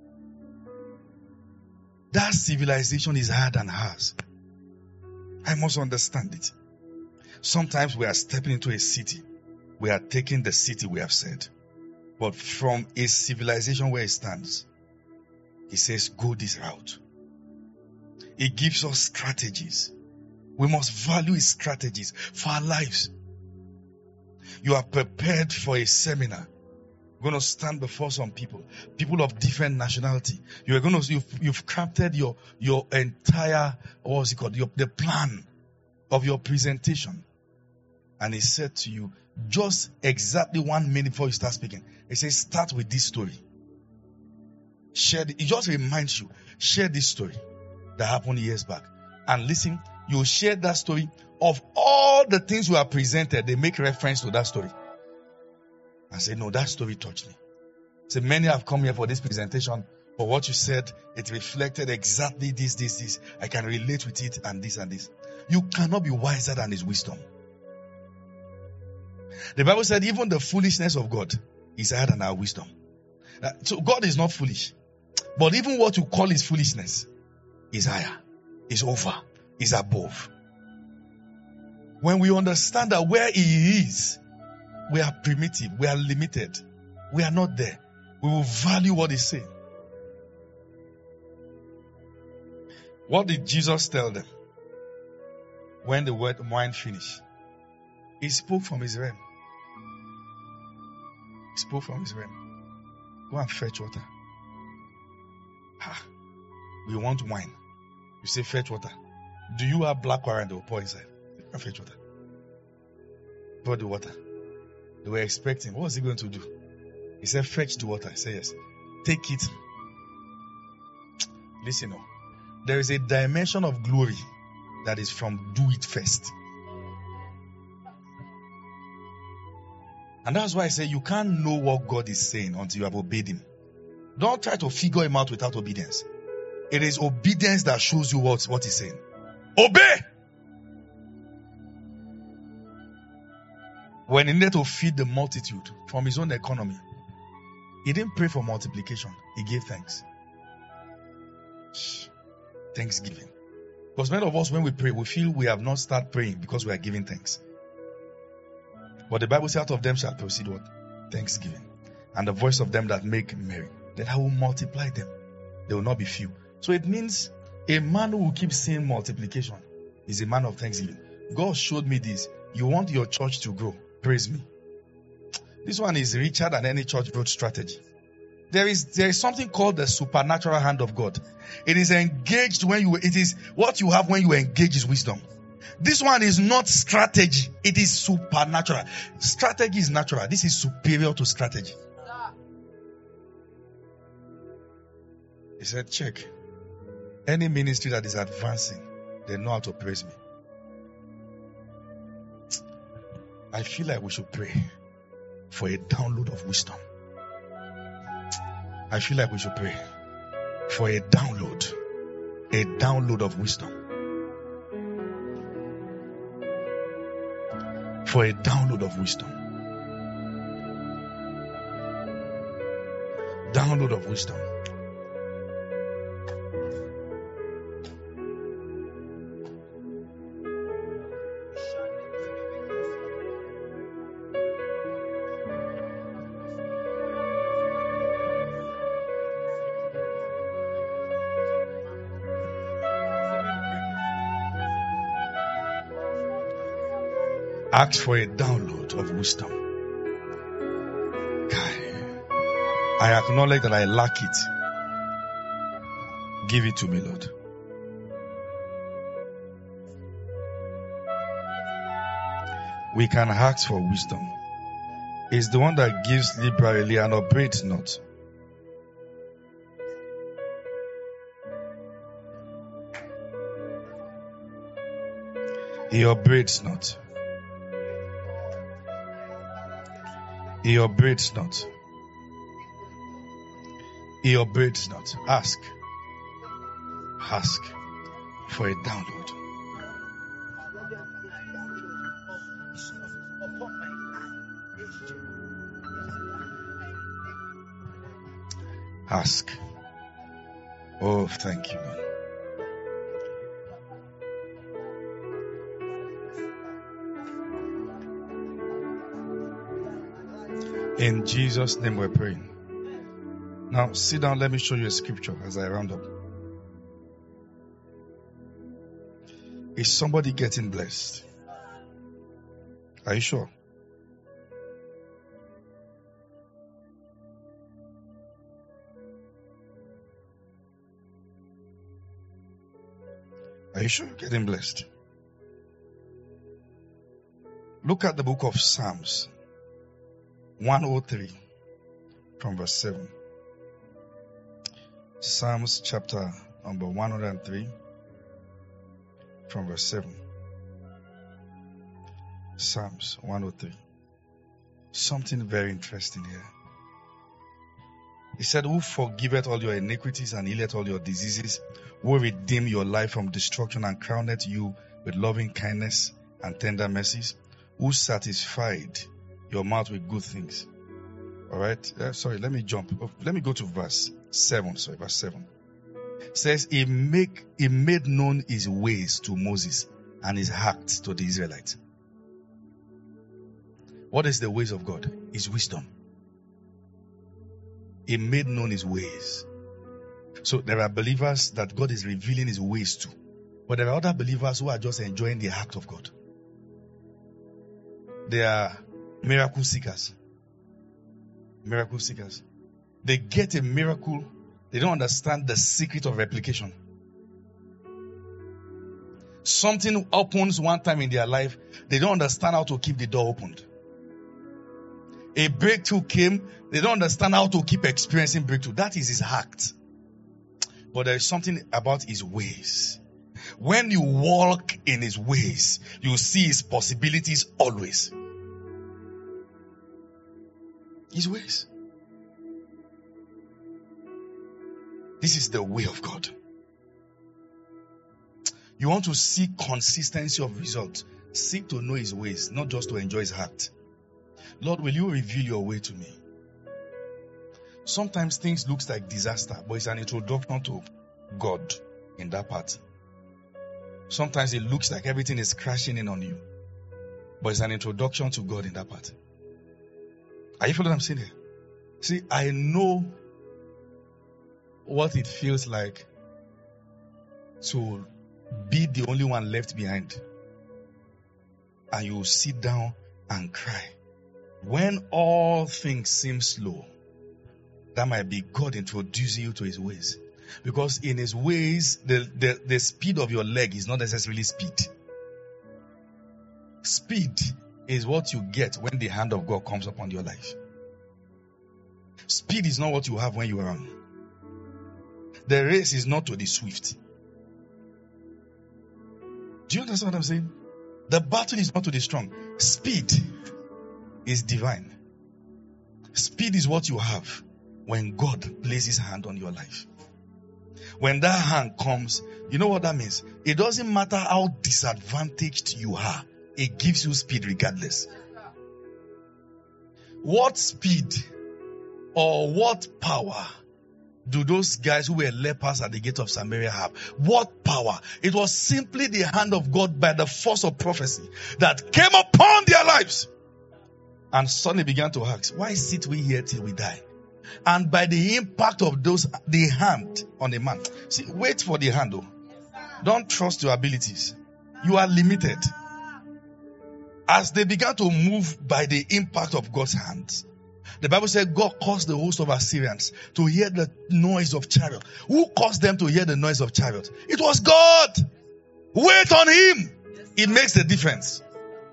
That civilization is hard than ours. I must understand it. Sometimes we are stepping into a city. We are taking the city we have said. But from a civilization where it stands, he says, go this route. He gives us strategies. We must value his strategies for our lives. You are prepared for a seminar. You're going to stand before some people of different nationality. You've crafted your entire, the plan of your presentation. And he said to you, just exactly 1 minute before you start speaking, he says, start with this story. It just reminds you, share this story that happened years back. And listen, you share that story of all the things you have presented. They make reference to that story. I say, no, that story touched me. Say, many have come here for this presentation, But what you said, it reflected exactly this. I can relate with it and this and this. You cannot be wiser than his wisdom. The Bible said even the foolishness of God is higher than our wisdom. So God is not foolish. But even what you call his foolishness is higher, is over, is above. When we understand that where he is, we are primitive, we are limited, we are not there. We will value what he's saying. What did Jesus tell them when the wine finished? He spoke from his realm. He spoke from his realm. Go and fetch water. We want wine. You say fetch water. Do you have black wine they will pour inside? Go and fetch water. Pour the water. They were expecting. What was he going to do? He said fetch the water. I said yes. Take it. Listen up. There is a dimension of glory that is from do it first. And that's why I say you can't know what God is saying until you have obeyed him. Don't try to figure him out without obedience. It is obedience that shows you what he's saying. Obey! When he needed to feed the multitude from his own economy, he didn't pray for multiplication. He gave thanks. Thanksgiving. Because many of us, when we pray, we feel we have not started praying because we are giving thanks. But the Bible says, out of them shall proceed what? Thanksgiving. And the voice of them that make merry, that I will multiply them. They will not be few. So it means a man who will keep saying multiplication is a man of thanksgiving. God showed me this. You want your church to grow. Praise me. This one is richer than any church growth strategy. There is something called the supernatural hand of God. It is engaged it is what you have when you engage his wisdom. This one is not strategy. It is supernatural. Strategy is natural. This is superior to strategy. He said, check. Any ministry that is advancing, they know how to praise me. I feel like we should pray for a download of wisdom. I feel like we should pray for a download of wisdom. For a download of wisdom. Download of wisdom. Ask for a download of wisdom. I acknowledge that I lack it. Give it to me, Lord. We can ask for wisdom. It's the one that gives liberally and upbraids not. He upbraids not. He upbraids not. He upbraids not. Ask. Ask for a download. Ask. Oh, thank you, Lord. In Jesus' name we're praying. Now sit down, let me show you a scripture as I round up. Is somebody getting blessed? Are you sure? Are you sure you're getting blessed? Look at the book of Psalms 103 from verse 7. Psalms chapter number 103 from verse 7. Psalms 103. Something very interesting here. He said, who forgiveth all your iniquities and healeth all your diseases, who redeem your life from destruction and crowneth you with loving kindness and tender mercies, who satisfied your mouth with good things. All right. Let me jump. Let me go to verse 7. Verse 7. It says, he made known his ways to Moses and his acts to the Israelites. What is the ways of God? His wisdom. He made known his ways. So there are believers that God is revealing his ways to. But there are other believers who are just enjoying the act of God. They are miracle seekers. Miracle seekers. They get a miracle. They don't understand the secret of replication. Something opens one time in their life. They don't understand how to keep the door opened. A breakthrough came. They don't understand how to keep experiencing breakthrough. That is his act. But there is something about his ways. When you walk in his ways, you see his possibilities always. His ways. This is the way of God. You want to see consistency of results. Seek to know his ways, not just to enjoy his heart. Lord, will you reveal your way to me? Sometimes things look like disaster, but it's an introduction to God in that part. Sometimes it looks like everything is crashing in on you, but it's an introduction to God in that part. Are you following what I'm saying here? See, I know what it feels like to be the only one left behind. And you sit down and cry. When all things seem slow, that might be God introducing you to his ways. Because in his ways, the speed of your leg is not necessarily speed. Speed is what you get when the hand of God comes upon your life. Speed is not what you have when you run. The race is not to the swift. Do you understand what I'm saying? The battle is not to the strong. Speed is divine. Speed is what you have when God places his hand on your life. When that hand comes, you know what that means? It doesn't matter how disadvantaged you are. It gives you speed regardless. What speed or what power do those guys who were lepers at the gate of Samaria have? What power? It was simply the hand of God by the force of prophecy that came upon their lives. And suddenly began to ask, why sit we here till we die? And by the impact of the hand on a man. See, wait for the hand though. Don't trust your abilities. You are limited. As they began to move by the impact of God's hands, the Bible said God caused the host of Assyrians to hear the noise of chariot. Who caused them to hear the noise of chariot? It was God. Wait on him. It makes the difference.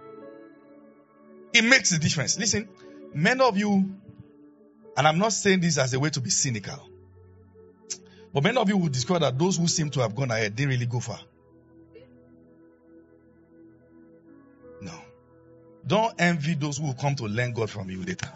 It makes the difference. Listen, many of you, and I'm not saying this as a way to be cynical, but many of you will discover that those who seem to have gone ahead didn't really go far. No. Don't envy those who will come to learn God from you later.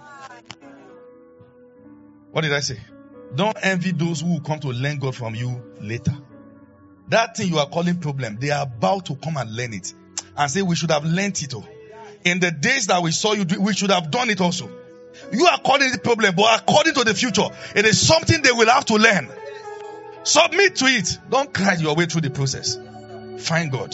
What did I say? Don't envy those who will come to learn God from you later. That thing you are calling problem, they are about to come and learn it. And say, we should have learned it. In the days that we saw you do, we should have done it also. You are calling it problem, but according to the future, it is something they will have to learn. Submit to it. Don't cry your way through the process. Find God.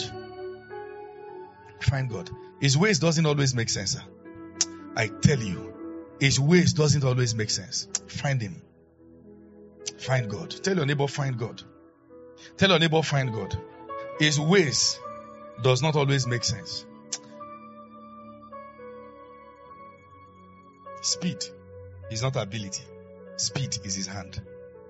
Find God. His ways doesn't always make sense. I tell you, his ways doesn't always make sense. Find him. Find God. Tell your neighbor, find God. Tell your neighbor, find God. His ways does not always make sense. Speed is not ability. Speed is his hand.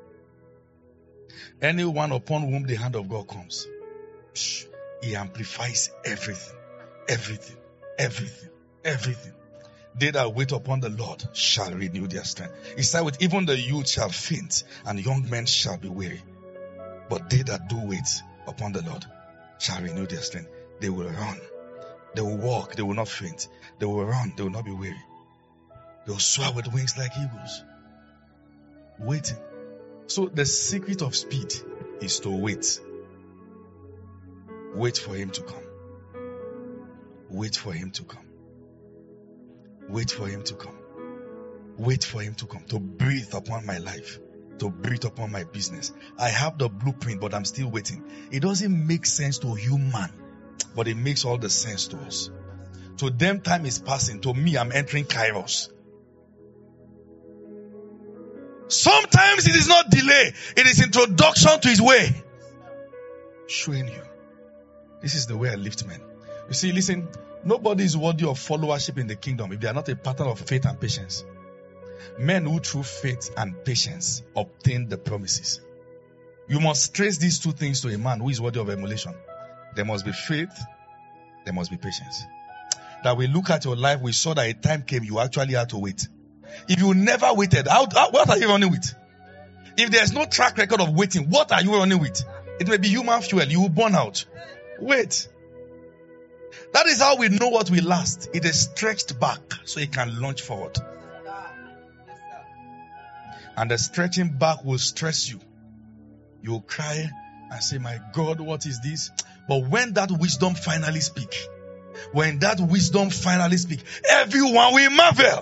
Anyone upon whom the hand of God comes, he amplifies everything. Everything. Everything. Everything. They that wait upon the Lord shall renew their strength. He said, with even the youth shall faint, and young men shall be weary. But they that do wait upon the Lord shall renew their strength. They will run. They will walk. They will not faint. They will run. They will not be weary. They will soar with wings like eagles. Waiting. So the secret of speed is to wait. Wait for him to come. Wait for him to come. Wait for him to come. Wait for him to come. To breathe upon my life. To breathe upon my business. I have the blueprint, but I'm still waiting. It doesn't make sense to human, but it makes all the sense to us. To them, time is passing. To me, I'm entering Kairos. Sometimes it is not delay. It is introduction to his way. Showing you. This is the way I lift men. You see, listen, nobody is worthy of followership in the kingdom if they are not a pattern of faith and patience. Men who through faith and patience obtain the promises. You must trace these two things to a man who is worthy of emulation. There must be faith. There must be patience. That we look at your life, we saw that a time came you actually had to wait. If you never waited, what are you running with? If there's no track record of waiting, what are you running with? It may be human fuel. You will burn out. Wait. That is how we know what will last. It is stretched back so it can launch forward. And the stretching back will stress you. You will cry and say, my God, what is this? But when that wisdom finally speaks, everyone will marvel.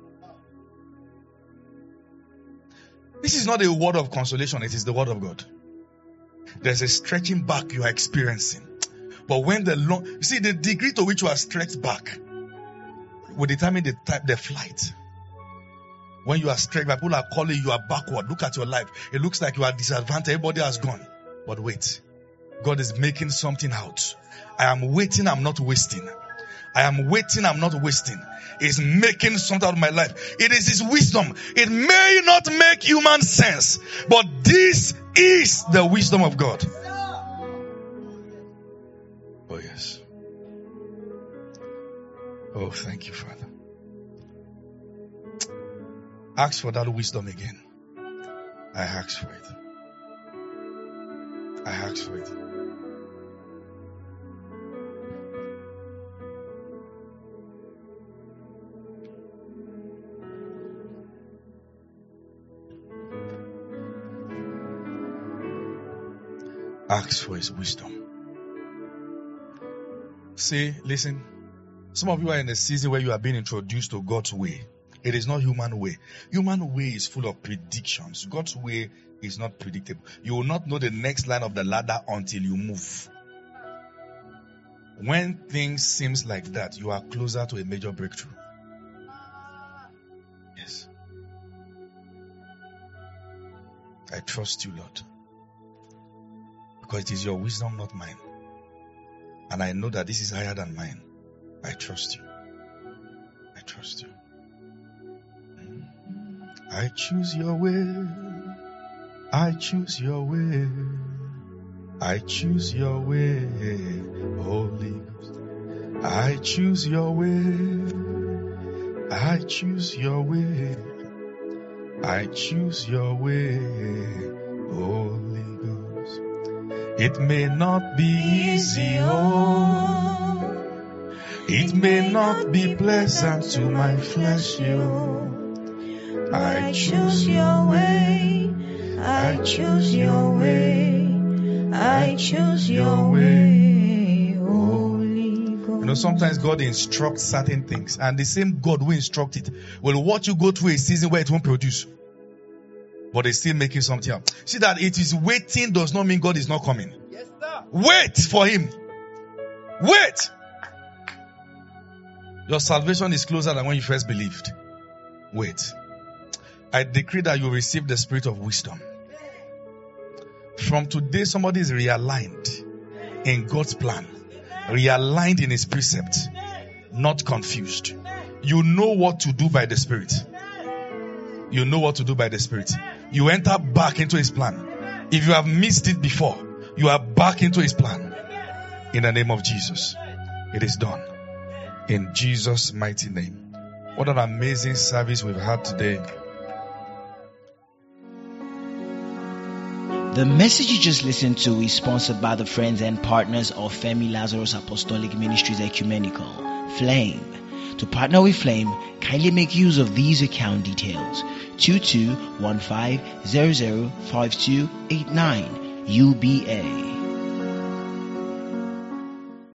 This is not a word of consolation. It is the word of God. There's a stretching back you are experiencing. But when you see the degree to which you are stretched back will determine the flight. When you are stretched back, people are calling you are backward. Look at your life. It looks like you are disadvantaged. Everybody has gone. But wait. God is making something out. I am waiting. I'm not wasting. I am waiting. I'm not wasting. He's making something out of my life. It is his wisdom. It may not make human sense, but this is the wisdom of God. Oh, yes. Oh, thank you, Father. Ask for that wisdom again. I ask for it. I ask for it. Ask for his wisdom. See, listen. Some of you are in a season where you are being introduced to God's way. It is not human way. Human way is full of predictions. God's way is not predictable. You will not know the next line of the ladder until you move. When things seems like that, you are closer to a major breakthrough. Yes. I trust you, Lord. Because it is your wisdom, not mine. And I know that this is higher than mine. I trust you. I trust you. I choose your way. I choose your way. I choose your way, Holy Ghost. I choose your way. I choose your way. I choose your way, Holy Ghost. It may not be easy, oh. It may not be pleasant to my flesh, oh. I choose your way. I choose your way. I choose your way, Holy Ghost. You know, sometimes God instructs certain things, and the same God who instructs it will watch you go through a season where it won't produce. But it's still making something up. See that it is waiting does not mean God is not coming. Yes, sir. Wait for him. Wait. Your salvation is closer than when you first believed. Wait. I decree that you receive the spirit of wisdom. From today, somebody is realigned in God's plan. Realigned in his precept. Not confused. You know what to do by the Spirit. You know what to do by the Spirit. You enter back into his plan. If you have missed it before, you are back into his plan. In the name of Jesus. It is done. In Jesus' mighty name. What an amazing service we've had today. The message you just listened to is sponsored by the friends and partners of Femi Lazarus Apostolic Ministries Ecumenical, Flame. To partner with Flame, kindly make use of these account details: 2215005289. UBA.